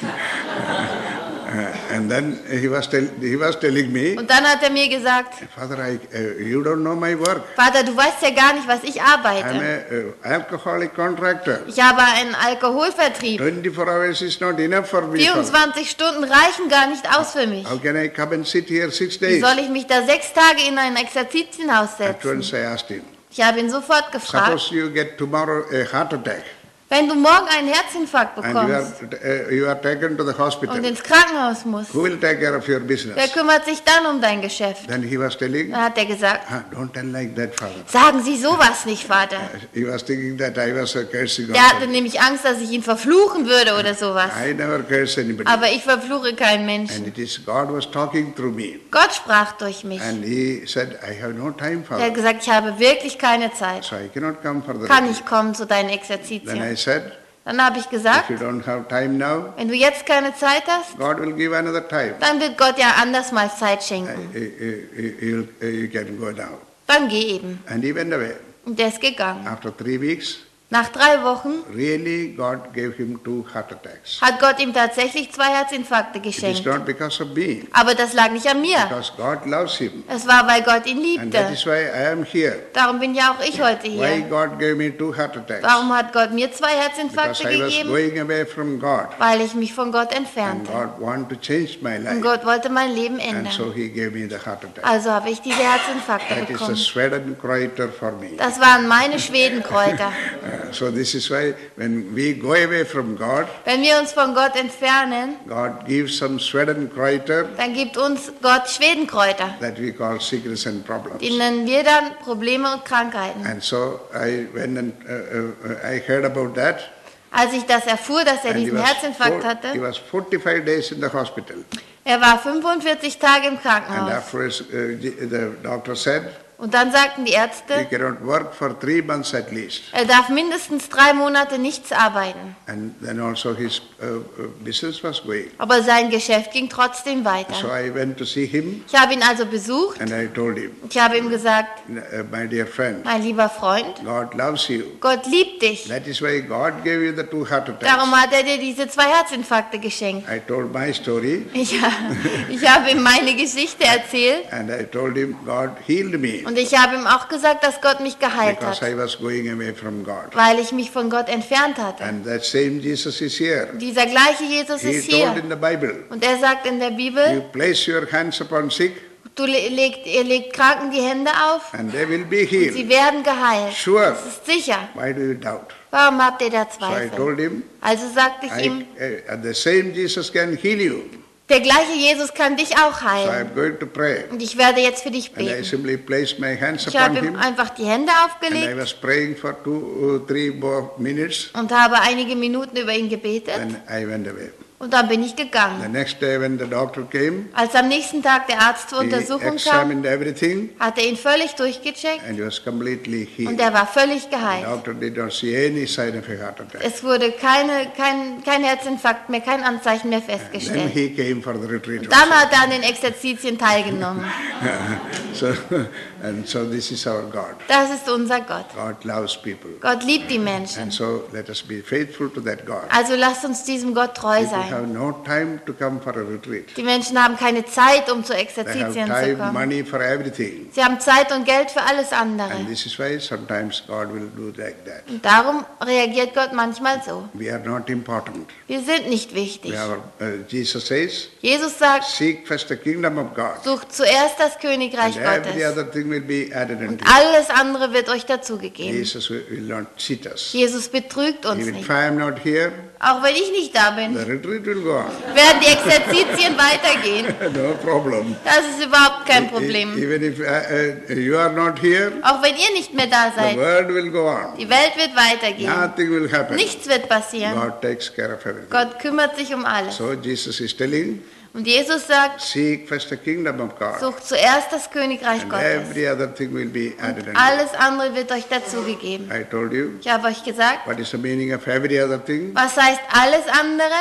Uh, and then he was, tell, he was telling me, Und dann hat er mir gesagt, Father, I, uh, you don't know my work. Vater, du weißt ja gar nicht, was ich I'm arbeite. an uh, alcoholic contractor. Ich habe einen Alkoholvertrieb. twenty-four hours is not enough for me. Father. vierundzwanzig Stunden reichen gar nicht aus für mich. How can I come and sit here six Wie days? soll ich mich da sechs Tage in ein Exerzitienhaus At setzen? once I asked him, Ich habe ihn sofort gefragt, suppose you get tomorrow a heart attack wenn du morgen einen Herzinfarkt and you are, bekommst uh, you are taken to the und hospital, ins Krankenhaus musst, who will take care of your wer business? kümmert sich dann um dein Geschäft? Then he was telling, Dann hat er gesagt, ah, don't tell like that, Father. sagen Sie sowas nicht, Vater. He was thinking that I was uh, cursing on Der hatte him. nämlich Angst, dass ich ihn verfluchen würde oder sowas. I never curse anybody. Aber ich verfluche keinen And Menschen. it is God was talking through me. Gott sprach durch mich. And he said, I have no time, Er hat Father. gesagt, ich habe wirklich keine Zeit. So I cannot come for the Kann retreat. nicht kommen zu deinen Then I Exerzitien. said, Dann habe ich if gesagt, you don't have time now, wenn du jetzt keine Zeit hast, God will give another time. dann wird Gott ja anders mal Zeit Uh, schenken. you, you- you- you can go now. dann geh eben. And he went away. Und der ist gegangen. After three weeks, Nach drei Wochen really God gave him two heart attacks. hat Gott ihm tatsächlich zwei Herzinfarkte It is geschenkt. not because of me, Aber das lag nicht an mir. because God loves him. Es war, weil Gott ihn And that liebte. is why I am here. Darum bin ja auch ich heute Why hier. God gave me two heart attacks? Warum hat Gott mir zwei Because Herzinfarkte I was gegeben? going away from God. Weil ich mich von Gott And entfernte. God wanted to change my Und life. Gott wollte mein Leben And ändern. so he gave me the heart attack. Also habe ich diese Herzinfarkte That is the bekommen. Schwedenkräuter for me. Das waren meine Schwedenkräuter. Uh, so this is why when we go away from God, Wenn wir uns von Gott entfernen, God gives some Schwedenkräuter dann gibt uns Gott Schwedenkräuter. that we call sickness and problems. Die nennen wir dann Probleme und Krankheiten. And so I went and uh, uh, I heard about that. Als ich das erfuhr, dass er And he diesen was, Herzinfarkt four, he hatte, was forty-five days in the hospital. er war fünfundvierzig Tage im And Krankenhaus. afterwards, uh, the the doctor said, Und dann sagten die he Ärzte, cannot work for three months at least. er darf mindestens drei Monate nichts arbeiten. And then also his uh, uh, business was going. Aber sein Geschäft ging trotzdem So weiter. I went to see him Ich habe ihn also besucht. and I told him, Ich habe ihm gesagt, uh, my dear friend, mein lieber Freund, God loves you. Gott liebt dich. That is why God gave you the two heart Darum attacks. hat er dir diese zwei Herzinfarkte geschenkt. I told my story Ich, ich habe ihm meine Geschichte erzählt and I told him God healed me und ich habe ihm auch gesagt, dass Gott mich geheilt because hat, I was going away from God. weil ich mich von Gott entfernt hatte. And that same Jesus is here. Dieser gleiche Jesus He ist told hier in the Bible, und er sagt in der you Bibel, place your hands upon sick du le- legt, ihr legt Kranken die Hände auf and they will be und sie healed. werden geheilt. Sure. Das ist sicher. Why do you doubt? Warum habt ihr da So I Zweifel? told him, Also sagte ich I, ihm, uh, the same Jesus can heal you. der gleiche Jesus kann dich auch So heilen. I'm going to pray. Und ich werde jetzt für dich And I beten. simply placed my hands Ich upon habe ihm him einfach die Hände and I aufgelegt was praying for two or three more minutes. und habe einige Minuten über ihn gebetet Then I went away. und dann bin ich The gegangen. next day when the doctor came, Als am nächsten Tag der Arzt zur he Untersuchung kam, examined everything hat er ihn völlig durchgecheckt and he was completely healed. und er war völlig The geheilt. doctor did not see any sign of a heart attack. Es wurde keine, kein, kein Herzinfarkt mehr, kein Anzeichen mehr Then festgestellt. he came for the retreat. Dann hat er an den Exerzitien teilgenommen. So, and so this is our God. Das ist unser Gott. God loves people. Gott liebt die Menschen. And so let us be faithful to that God. Also lasst uns diesem Gott treu People sein. have no time to come for a retreat. Die Menschen haben keine Zeit, um zu They have Exerzitien zu time, kommen. money for everything. Sie haben Zeit und Geld für alles andere. And this is why sometimes God will do like that. Und darum reagiert Gott manchmal so. We are not important. Wir sind nicht wichtig. We are, uh, Jesus says, Jesus sagt, seek first the kingdom of God. sucht zuerst das Königreich And every Gottes. other thing will be added unto you. Alles andere wird euch dazugegeben. Jesus will will not cheat us. Jesus betrügt uns Even nicht. if I am not here, Auch wenn ich nicht da the bin, retreat will go on. werden die Exerzitien weitergehen. No problem. Das ist überhaupt kein Problem. Even if uh, uh, you are not here, Auch wenn ihr nicht mehr da the seid, world will go on. die Welt wird weitergehen. Nothing will happen. Nichts wird passieren. God takes care of everything. Gott kümmert sich um alles. So Jesus is telling, Und Jesus sagt, seek first the kingdom of God. sucht zuerst das Königreich And Gottes. every other thing will be added unto you. Alles andere wird euch dazugegeben. I told you, Ich habe euch gesagt, what is the meaning of every other thing? was heißt alles andere?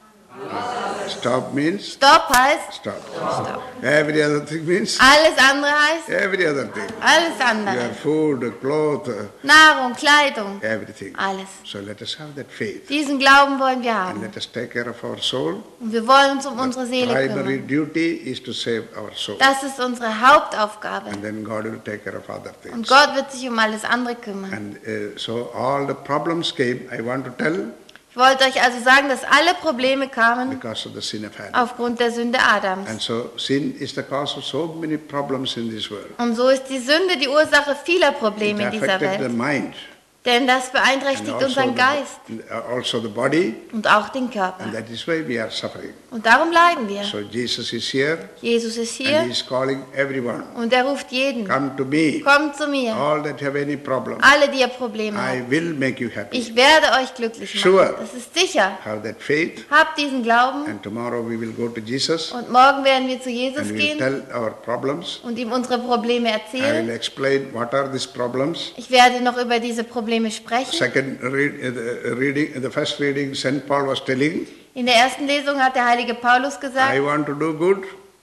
Stop means Stopp heißt stop. Stopp. Every other thing means Alles andere heißt every other thing. alles Your andere. food, clothes, uh, Nahrung, Kleidung, everything. alles. So let us have that faith. Diesen Glauben wollen wir And haben. let us take care of our soul. Und wir wollen uns um unsere Seele Primary kümmern. duty is to save our soul. Das ist unsere Hauptaufgabe. And then God will take care of other Und things. Gott wird sich um alles andere kümmern. And uh, so all the problems came, I want to tell, Ich wollte euch also sagen, dass alle Probleme kamen because of the sin of Adam. aufgrund der Sünde Adams. And so sin is the cause of so many problems in this world. Und so ist die Sünde die Ursache vieler It Probleme in dieser affected the Welt. mind Denn das and beeinträchtigt also unseren Geist the, also the body, und auch den Körper. and that is why we are suffering. Und darum leiden wir. So Jesus is here Jesus ist and hier he is calling everyone, und er ruft jeden. come to me, Kommt zu mir, all that have any problem. alle, die ihr Probleme I habt. will make you happy. Ich werde euch glücklich machen. Sure. Das ist sicher. Have that faith, Habt diesen Glauben and tomorrow we will go to Jesus und morgen werden wir zu Jesus and we will gehen tell our problems. und ihm unsere Probleme I will erzählen. explain what are these problems. Ich werde noch über diese Probleme sprechen. Second read, uh, the reading, the first reading, Saint Paul was telling, In der ersten Lesung hat der heilige Paulus I gesagt, want to do good,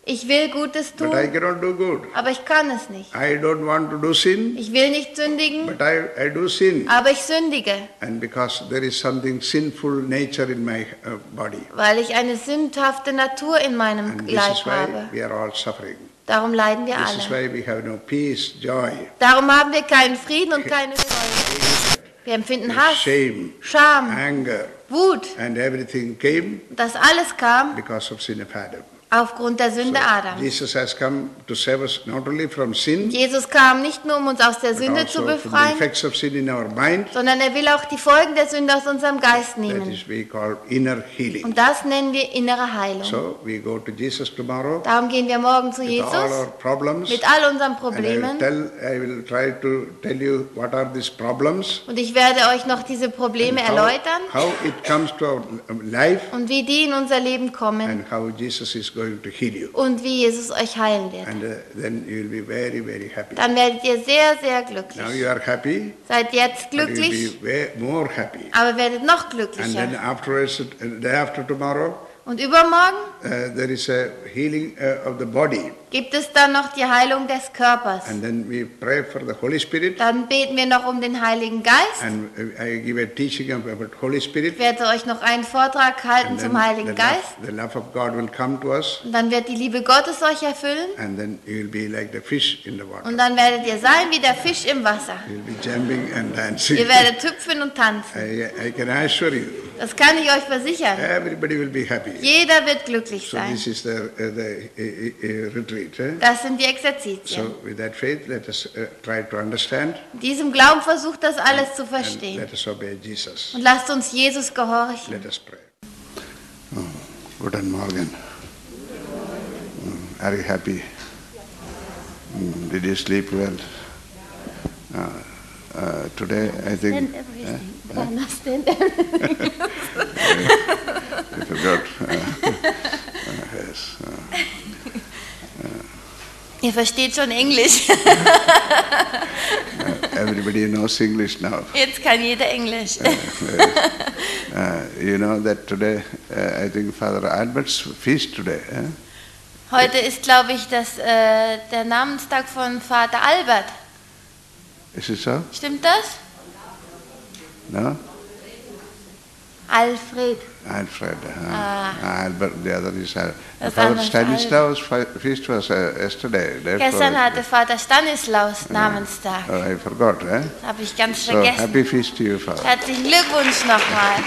Ich will Gutes but I tun, cannot do good. aber ich kann es nicht. I don't want to do sin, Ich will nicht sündigen, but I, I do sin. aber ich sündige, And because there is something sinful nature in my uh, body. weil ich eine sündhafte Natur in meinem And this Leib is why habe. we are all suffering. Darum leiden wir This is alle. why we have no peace, joy, Darum haben wir keinen Frieden und keine Freude. Wir empfinden Hass, shame, Scham, anger, Wut. and everything came Das alles kam because of sin of Adam. aufgrund der Sünde Adams. Jesus has come to save us not only from sin, Jesus kam nicht nur, um uns aus der but Sünde also zu from the befreien, effects of sin in our mind. sondern er will auch die Folgen der Sünde aus unserem Geist That nehmen. is we call inner healing. Und das nennen wir innere Heilung. So we go to Jesus tomorrow Darum gehen wir morgen zu with all Jesus our problems. mit all unseren And I will Problemen. tell, I will try to tell you what are these problems Und ich werde euch noch diese Probleme and how, erläutern how it comes to our life und wie die in unser Leben kommen and how Jesus is going to heal you. und wie Jesus euch heilen wird. And uh, then you will be very, very happy. Dann werdet ihr sehr, sehr Now glücklich. you are happy, Seid jetzt but you will glücklich, be way more happy. aber werdet noch And then glücklicher. afterwards, uh, day after tomorrow, Und übermorgen uh, there is a healing uh, of the body. gibt es dann noch die Heilung des Körpers. And then we pray for the Holy Spirit. Dann beten wir noch um den Heiligen Geist. And uh, I give a teaching about Holy Spirit. Ich werde euch noch einen Vortrag halten And then zum Heiligen the Geist. love, the love of God will come to us. Und dann wird die Liebe Gottes euch erfüllen. And then you will be like the fish in the water. Und dann werdet ihr sein wie der Fisch im Wasser. You will be jumping and dancing. Ihr werdet hüpfen und tanzen. I, I can assure you, Das kann ich euch versichern. everybody will be happy. Jeder wird glücklich So sein. this is the, uh, the uh, uh, retreat. Eh? Das sind die Exerzitien. So with that faith, let us uh, try to understand In diesem Glauben versucht das alles zu and verstehen. let us obey Jesus. Und lasst uns Jesus gehorchen. Let us pray. Oh, guten Morgen. Mm, are you happy? Mm, did you sleep well? Uh, uh, today, I think. eh? I understand everything. I forgot. Uh, uh, yes. Uh, Ihr versteht schon Englisch. everybody knows English now. Jetzt kann jeder Englisch. Uh, you know that today, uh, I think Father Albert's feast today. Eh? Heute ist, glaube ich, das, äh, der Namenstag von Vater Albert. Is it so? Stimmt das? No? Alfred. Alfred. Uh, Ah. Albert, the other is uh, Das Father andere ist Stanislaus' fi- feast was uh, yesterday. Therefore, Gestern hatte Vater Stanislaus Namenstag. Oh, I forgot. Eh? Das habe ich ganz So vergessen. happy feast to you, Father. Herzlichen Glückwunsch nochmal.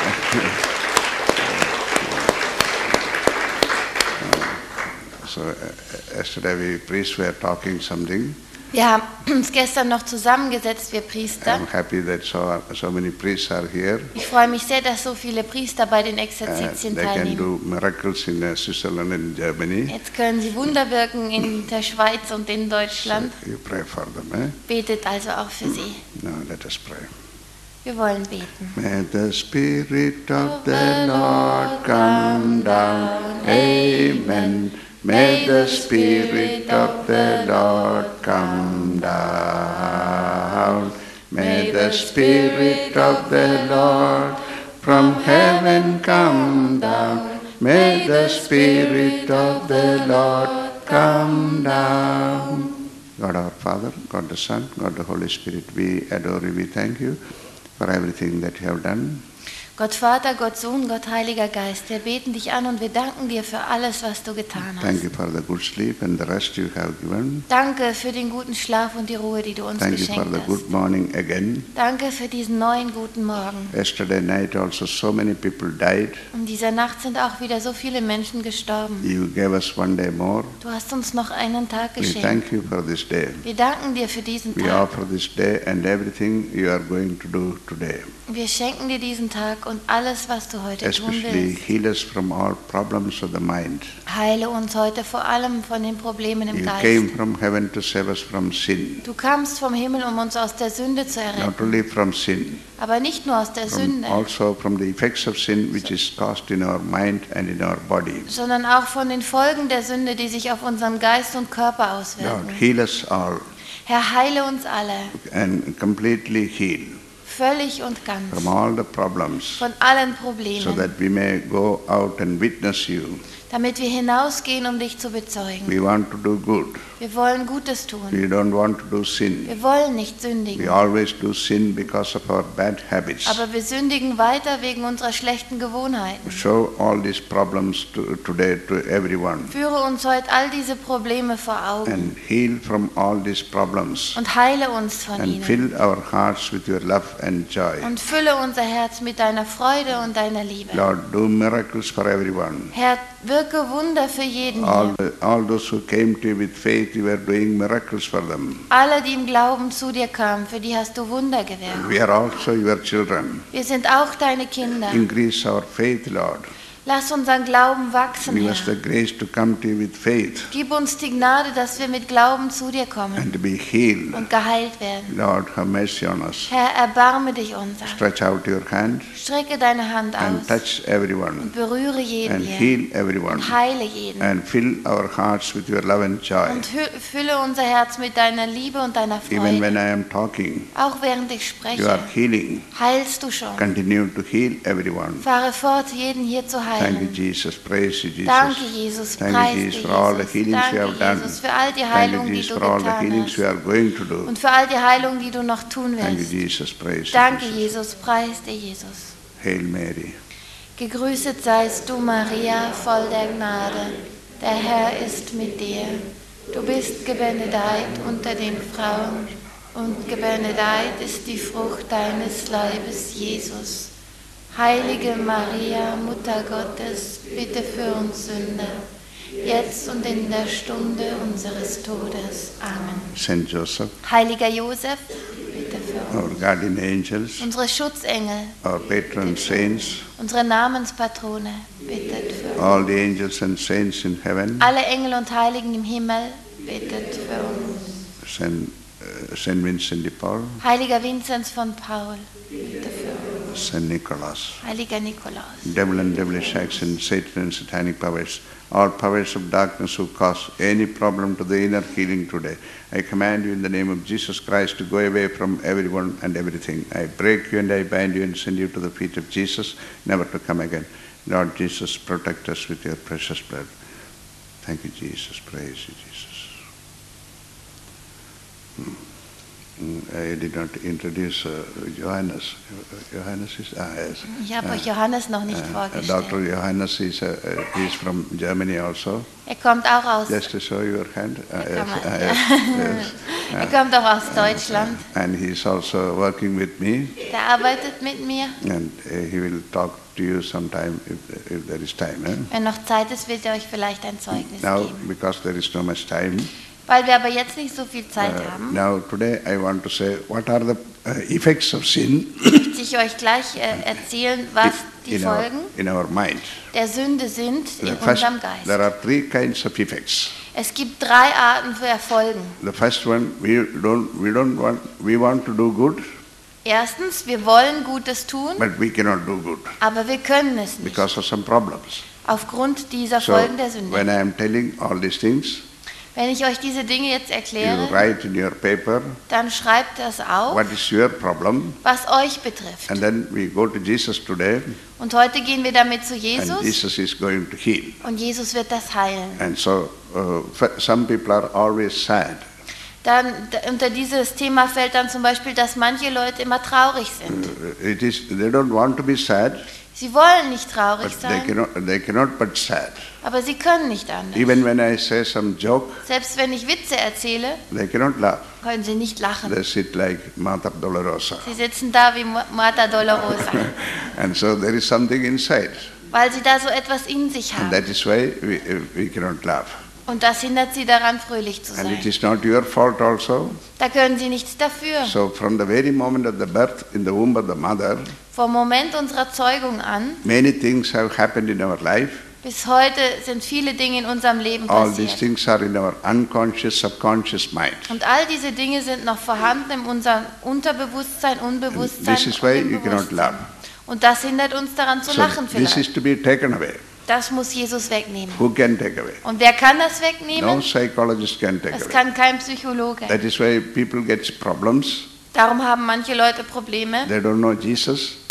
So uh, yesterday we priests were talking something. Wir haben uns gestern noch zusammengesetzt, wir Priester. I'm happy that so, so many priests are here. Ich freue mich sehr, dass so viele Priester bei den Uh, Exerzitien they can teilnehmen. do miracles in uh, Switzerland and Germany. Jetzt können sie Wunder wirken in der Schweiz und in Deutschland. You pray for them. Eh? Betet also auch für sie. Now let us pray. Wir wollen beten. May the Spirit of the Lord come down. Amen. May the Spirit of the Lord come down. May the Spirit of the Lord from heaven come down. May the Spirit of the Lord come down. God our Father, God the Son, God the Holy Spirit, we adore you, we thank you for everything that you have done. Gott Vater, Gott Sohn, Gott Heiliger Geist, wir beten dich an und wir danken dir für alles, was du getan Thank hast. you for the good sleep and the rest you have given. Danke für den guten Schlaf und die Ruhe, die du uns Thank you for geschenkt the hast. good morning again. Danke für diesen neuen guten Morgen. Yesterday night also so many people died. In dieser Nacht sind auch wieder so viele Menschen gestorben. You gave us one day more. Du hast uns noch einen Tag We geschenkt. thank you for this day. Wir danken dir für diesen We Tag. offer this day and everything you are going to do today. Wir schenken dir diesen Tag und alles, was du heute tun Especially willst. heal us from all problems of the mind. Heile uns heute vor allem von den Problemen im You Geist. came from heaven to save us from sin. Du kamst vom Himmel, um uns aus der Sünde zu Not erretten. only from sin, Aber nicht nur aus der from Sünde, also from the effects of sin which is caused in our mind and in our body. sondern auch von den Folgen der Sünde, die sich auf unseren Geist und Körper Lord, auswirken. heal us all Herr, heile uns alle, and completely heal völlig und ganz, from all the problems von allen so Problemen, that we may go out and witness you damit wir hinausgehen, um dich zu bezeugen. We want to do good. Wir wollen Gutes tun. We don't want to do sin. Wir wollen nicht sündigen. We always do sin because of our bad habits. Aber wir sündigen weiter wegen unserer schlechten Gewohnheiten. Show all these problems to, today to everyone Führe uns heute all diese Probleme vor Augen and heal from all these problems und heile uns von and ihnen. fill our hearts with your love and joy. Und fülle unser Herz mit deiner Freude und deiner Liebe. Lord, do miracles for everyone. Herr, wirke Wunder für jeden All, hier. the, all those who came to you with faith, you were doing miracles for them. Alle, die im Glauben zu dir kamen, für die hast du Wunder gewirkt. We are also your children. Wir sind auch deine Kinder. Increase our faith, Lord. Lass unseren Glauben wachsen, Give us Herr. the grace to come to you with faith Gib uns die Gnade, dass wir mit Glauben zu dir kommen and to be healed. und geheilt werden. Lord, have mercy on us. Herr, erbarme dich unser. Stretch out your hand Strecke deine Hand and aus touch everyone und berühre jeden and hier heal everyone und heile jeden. and fill our hearts with your love and joy. Und hü- fülle unser Herz mit deiner Liebe und deiner Even when Freude. I am talking, Auch während ich you are spreche, healing. heilst du schon. Continue to heal everyone. Fahre fort, jeden hier zu Thank you, heilen. Jesus. Praise you, Jesus. Danke, Jesus. Thank Preis you, dir, Jesus, for all the Jesus. healings you have Danke, done. Jesus, für all die Thank Heilung, you, die Jesus, du for all the getan healings we hast. are going to do. Und für all die Heilung, die du noch tun Thank you, wirst. Jesus. Praise you, Danke, Jesus. Jesus. Preis dir, Jesus. Hail Mary. Gegrüßet seist du, Maria, voll der Gnade. Der Herr ist mit dir. Du bist gebenedeit unter den Frauen, und gebenedeit ist die Frucht deines Leibes, Jesus. Heilige Maria, Mutter Gottes, bitte für uns Sünder, jetzt und in der Stunde unseres Todes. Amen. Saint Joseph, Heiliger Josef, bitte für uns. our guardian angels, Unsere Schutzengel, our patron saints, unsere Namenspatrone, bittet für uns. all the angels and saints in heaven, Alle Engel und Heiligen im Himmel, bittet für uns. Saint, uh, Saint Vincent de Paul, Heiliger Vinzenz von Paul, bitte für uns. Saint Nicholas, Heiliger Nikolaus. devil and devilish acts and Satan and satanic powers, all powers of darkness who cause any problem to the inner healing today. I command you in the name of Jesus Christ to go away from everyone and everything. I break you and I bind you and send you to the feet of Jesus, never to come again. Lord Jesus, protect us with your precious blood. Thank you, Jesus. Praise you, Jesus. Hmm. I did not introduce uh, Johannes. Johannes is, ah, yes. Ich habe euch Johannes noch nicht Uh, vorgestellt. Doctor Johannes is, uh, uh, he's from Germany also. Er kommt auch aus, Just to show your hand. Uh, yes, kann man- uh, yes, yes. er kommt auch aus Deutschland. And he's also working with me, Der arbeitet mit mir. and uh, he will talk to you sometime if, if there is time. Eh? Wenn noch Zeit ist, wird er euch vielleicht ein Zeugnis Now, geben. because there is no much time, Weil wir aber jetzt nicht so viel Zeit uh, haben, now today I want to say what are the uh, effects of sin möchte ich euch gleich äh, erzählen, was die in, our, Folgen in our mind. der Sünde sind The in first, unserem Geist. there are three kinds of effects. Es gibt drei Arten für Erfolgen. The first one, we don't, we don't want, we want to do good, Erstens, wir wollen Gutes tun, but we cannot do good aber wir können es nicht. because of some problems. Aufgrund dieser So, Folgen der when Sünde. I am telling all these things, Wenn ich euch diese Dinge jetzt you erkläre, write in your paper dann schreibt das auf, what is your problem, was euch betrifft. and then we go to Jesus today, Und heute gehen wir damit zu and Jesus Jesus is going to heal. und Jesus wird das heilen. And so, uh, f- some people are always sad. Dann d- unter dieses Thema fällt dann zum Beispiel, dass manche Leute immer traurig sind. Uh, It is they don't want to be sad, Sie wollen nicht traurig but they sein, cannot, they cannot but sad. aber sie können nicht anders. Even when I say some joke, Selbst wenn ich Witze erzähle, they cannot laugh. können sie nicht lachen. They sit like Mata Dolorosa. Sie sitzen da wie Mu- Marta Dolorosa, And so there is something inside, weil sie da so etwas in sich and haben. that is why we, uh, we cannot laugh. Und das hindert sie daran, fröhlich zu And it sein. is not your fault also. Da können sie nichts dafür. So from the very moment of the birth in the womb of the mother, Vom Moment unserer Zeugung an many things have happened in our life. bis heute sind viele Dinge in unserem Leben All these passiert. things are in our unconscious, subconscious mind. Und all diese Dinge sind noch vorhanden in unserem Unterbewusstsein, Unbewusstsein This is und why im you cannot Bewusstsein. laugh. Und das hindert uns daran zu So lachen this vielleicht. is to be taken away. Das muss Jesus wegnehmen. Who can take away? Und wer kann das No wegnehmen? psychologist can take Das away. kann kein Psychologe. That is why people get problems. Darum haben manche Leute Probleme. They don't know Jesus.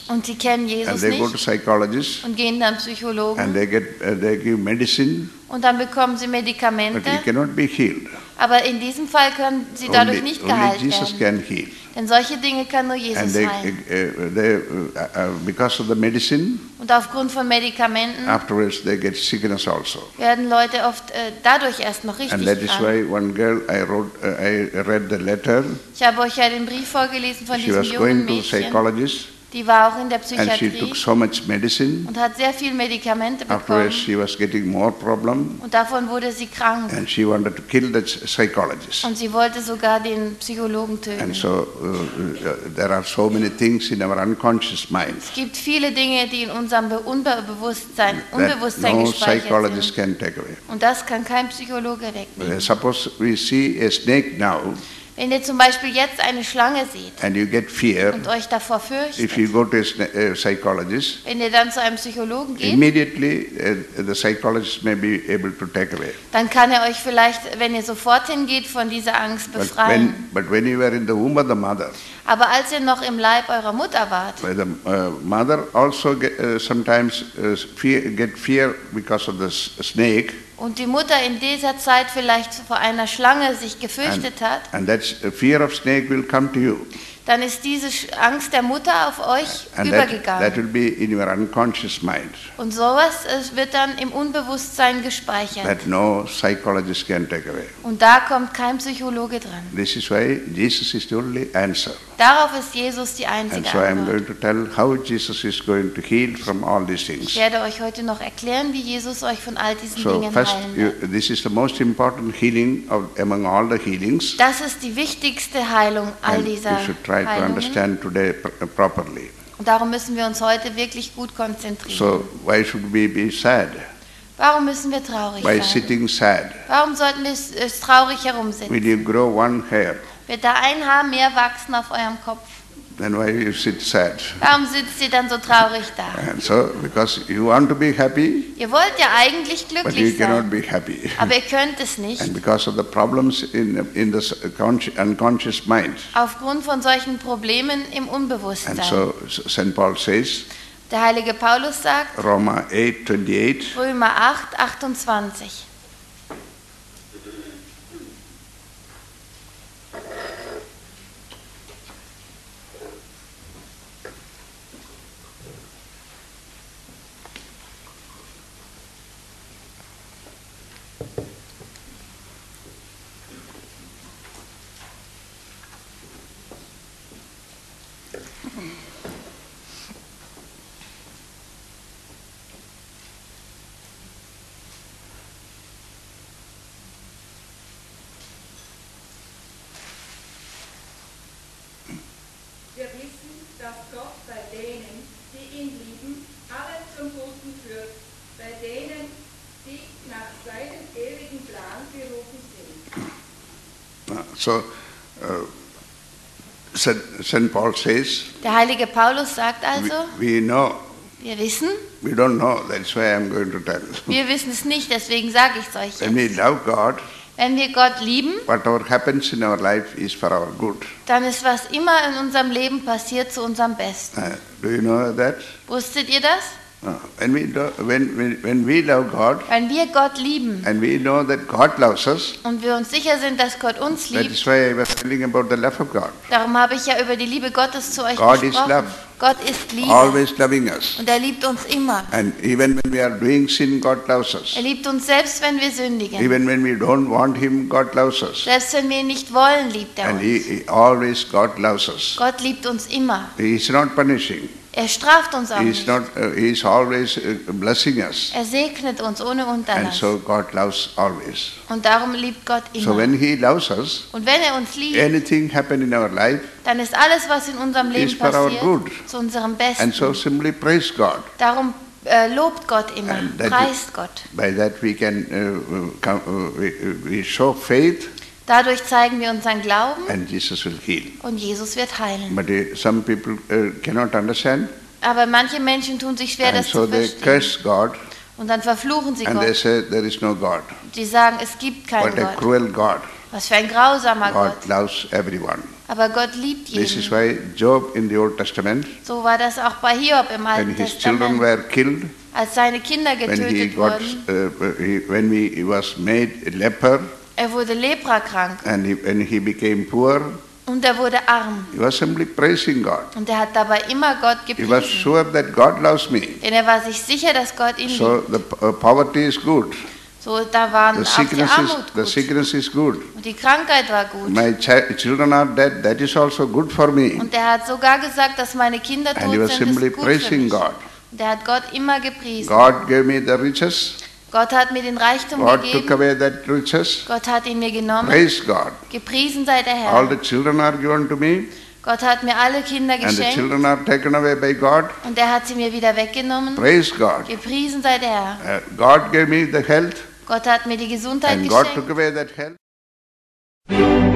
Und sie kennen and Jesus they go to nicht psychologists, und gehen dann and Psychologen they get uh, they give medicine, und dann bekommen sie but Medikamente. he cannot be healed. Aber in diesem Fall können sie dadurch Only, nicht only geheilt Jesus werden. can heal. Denn solche Dinge kann nur And Jesus they, heilen. uh, they uh, uh, because of the medicine, Und aufgrund von Medikamenten afterwards they get sickness also. werden Leute oft äh, dadurch erst noch And richtig that is krank. why one girl, I wrote, uh, I read the letter. Ich habe euch ja den Brief vorgelesen von She diesem was jungen going to Mädchen, psychologist, die war auch in der and she Psychiatrie took so much medicine. und hat sehr viel Medikamente bekommen. Afterwards, she was getting more problem, Und davon wurde sie krank. and she wanted to kill the psychologist. Und sie wollte sogar den Psychologen töten. And so uh, uh, there are so many things in our unconscious mind Es gibt viele Dinge, die in unserem Be- Unbewusstsein, that Unbewusstsein no gespeichert psychologist sind. can take away. Und das kann kein Psychologe wegnehmen. Uh, suppose we see a snake now, Wenn ihr zum Beispiel jetzt eine Schlange seht and you get fear. und euch davor If you fürchtet, go to a sna- a psychologist, wenn ihr dann zu einem Psychologen geht, immediately uh, the psychologist may be able to take away. dann kann er euch vielleicht, wenn ihr sofort hingeht, von dieser Angst But befreien. when, but when you were in the womb of the mother, Aber als ihr noch im Leib eurer Mutter wart, where the uh, mother also get, uh, sometimes uh, fear, get fear because of the s- snake, und die Mutter in dieser Zeit vielleicht vor einer Schlange sich and, gefürchtet hat, and that fear of snake will come to you, dann ist diese Sch- Angst der Mutter auf euch and that, that übergegangen. will be in your unconscious mind, Und sowas äh, wird dann im Unbewusstsein gespeichert. that no psychologist can take away. Und da kommt kein Psychologe dran. This is why Jesus is the only answer. Darauf ist Jesus die And einzige so I am Antwort. going to tell how Jesus is going to heal from all these Ich things. werde euch heute noch erklären, wie Jesus euch von all diesen So Dingen first, heilen you, wird. this is the most important healing of, among all the healings, Das ist die wichtigste Heilung all and you dieser should try to Heilungen. understand today pr- properly. Und darum müssen wir uns heute wirklich gut konzentrieren. So why should we be sad? Warum müssen wir traurig Why sein? sitting sad? Warum sollten wir s- äh, traurig herumsitzen? When you grow one hair, Wird da ein Haar mehr wachsen auf eurem Kopf? then why you sit sad? Warum sitzt ihr dann so traurig da? And so because you want to be happy, Ihr wollt ja eigentlich but you glücklich cannot sein, be happy. aber ihr könnt es nicht. And because of the problems in in the consci- unconscious mind. Aufgrund von solchen Problemen im And Unbewusstsein. so Saint Paul says, Der heilige Paulus sagt, Roma eight twenty-eight, Römer acht, achtundzwanzig. Wir wissen, dass Gott bei denen, die ihn lieben, alles zum Guten führt, bei denen, die nach seinem ewigen Plan berufen sind. Uh, so uh, Saint Saint Paul says, Der heilige Paulus sagt we, also, we know, wir wissen, we don't know, that's why I'm going to tell. wir wissen es nicht, deswegen sage ich es euch When we jetzt. love God, Wenn wir Gott lieben, whatever happens in our life is for our good. dann ist was immer in unserem Leben passiert zu unserem Besten. Uh, do you know that? Wusstet ihr das? Uh, when, we do, when, when, when we love God, Wenn wir Gott lieben and we know that God loves us, und wir uns sicher sind, dass Gott uns that liebt, is why I was telling about the love of God. darum habe ich ja über die Liebe Gottes zu euch God is gesprochen. love. Gott ist Liebe Always loving us. und er liebt uns immer. And even when we are doing sin, God loves us. Er liebt uns selbst, wenn wir sündigen. Even when we don't want Him, God loves us. Selbst wenn wir ihn nicht wollen, liebt er And he, uns. he always, God loves us. Gott liebt uns immer. He is not punishing. Er straft uns auch He is nicht. not. Uh, he is always uh, blessing us. Er segnet uns ohne And Unterlass. so God loves always. Und darum liebt Gott So immer. when He loves us, Und wenn er uns liebt, anything happen in our life, dann ist alles, was in unserem Leben is for our passiert, good. zu unserem and so Besten. simply praise God. Darum äh, lobt Gott immer, And that preist Gott. By that we can uh, uh, come, uh, we, we show faith, Dadurch zeigen wir unseren Glauben and Jesus will heal. und Jesus wird heilen. But uh, some people uh, cannot understand, Aber manche Menschen tun sich schwer, and das so zu they verstehen. curse God, Und dann verfluchen sie and they Gott. say there is no God. Sie sagen, es gibt keinen What a Gott. cruel God! Was für ein grausamer God Gott. loves everyone. Aber Gott liebt This is jeden. why Job in the Old Testament, So war das auch bei Hiob im when Alten his children Testament. were killed, Als seine Kinder when he getötet got, wurden, uh, he, when he was made a leper, er wurde leprakrank and he, when he became poor, und er wurde arm. he was simply praising God. Und er hat dabei immer Gott He was gepriesen. sure that God loves me. Denn er war sich sicher, dass Gott ihn So liebt. the uh, poverty is good. So, da waren The auch die sickness is, Armut the gut. sickness is good. Und die Krankheit war gut. My chi- children are dead, that is also good for me. Und er hat sogar gesagt, dass meine Kinder And he tot was sind, simply ist gut für praising mich. God. Und er hat Gott immer gepriesen. God gave me the riches. Gott hat mir den Reichtum God took gegeben. away that riches. Gott hat ihn mir genommen. Praise God. Gepriesen sei der All Herr. the children are given to me, Gott hat mir alle Kinder and the geschenkt. children are taken away by God. Und er hat sie mir wieder weggenommen. Praise God. Gepriesen sei der Herr. Uh, God gave me the health, Gott hat mir die Gesundheit and God geschenkt. took away that health.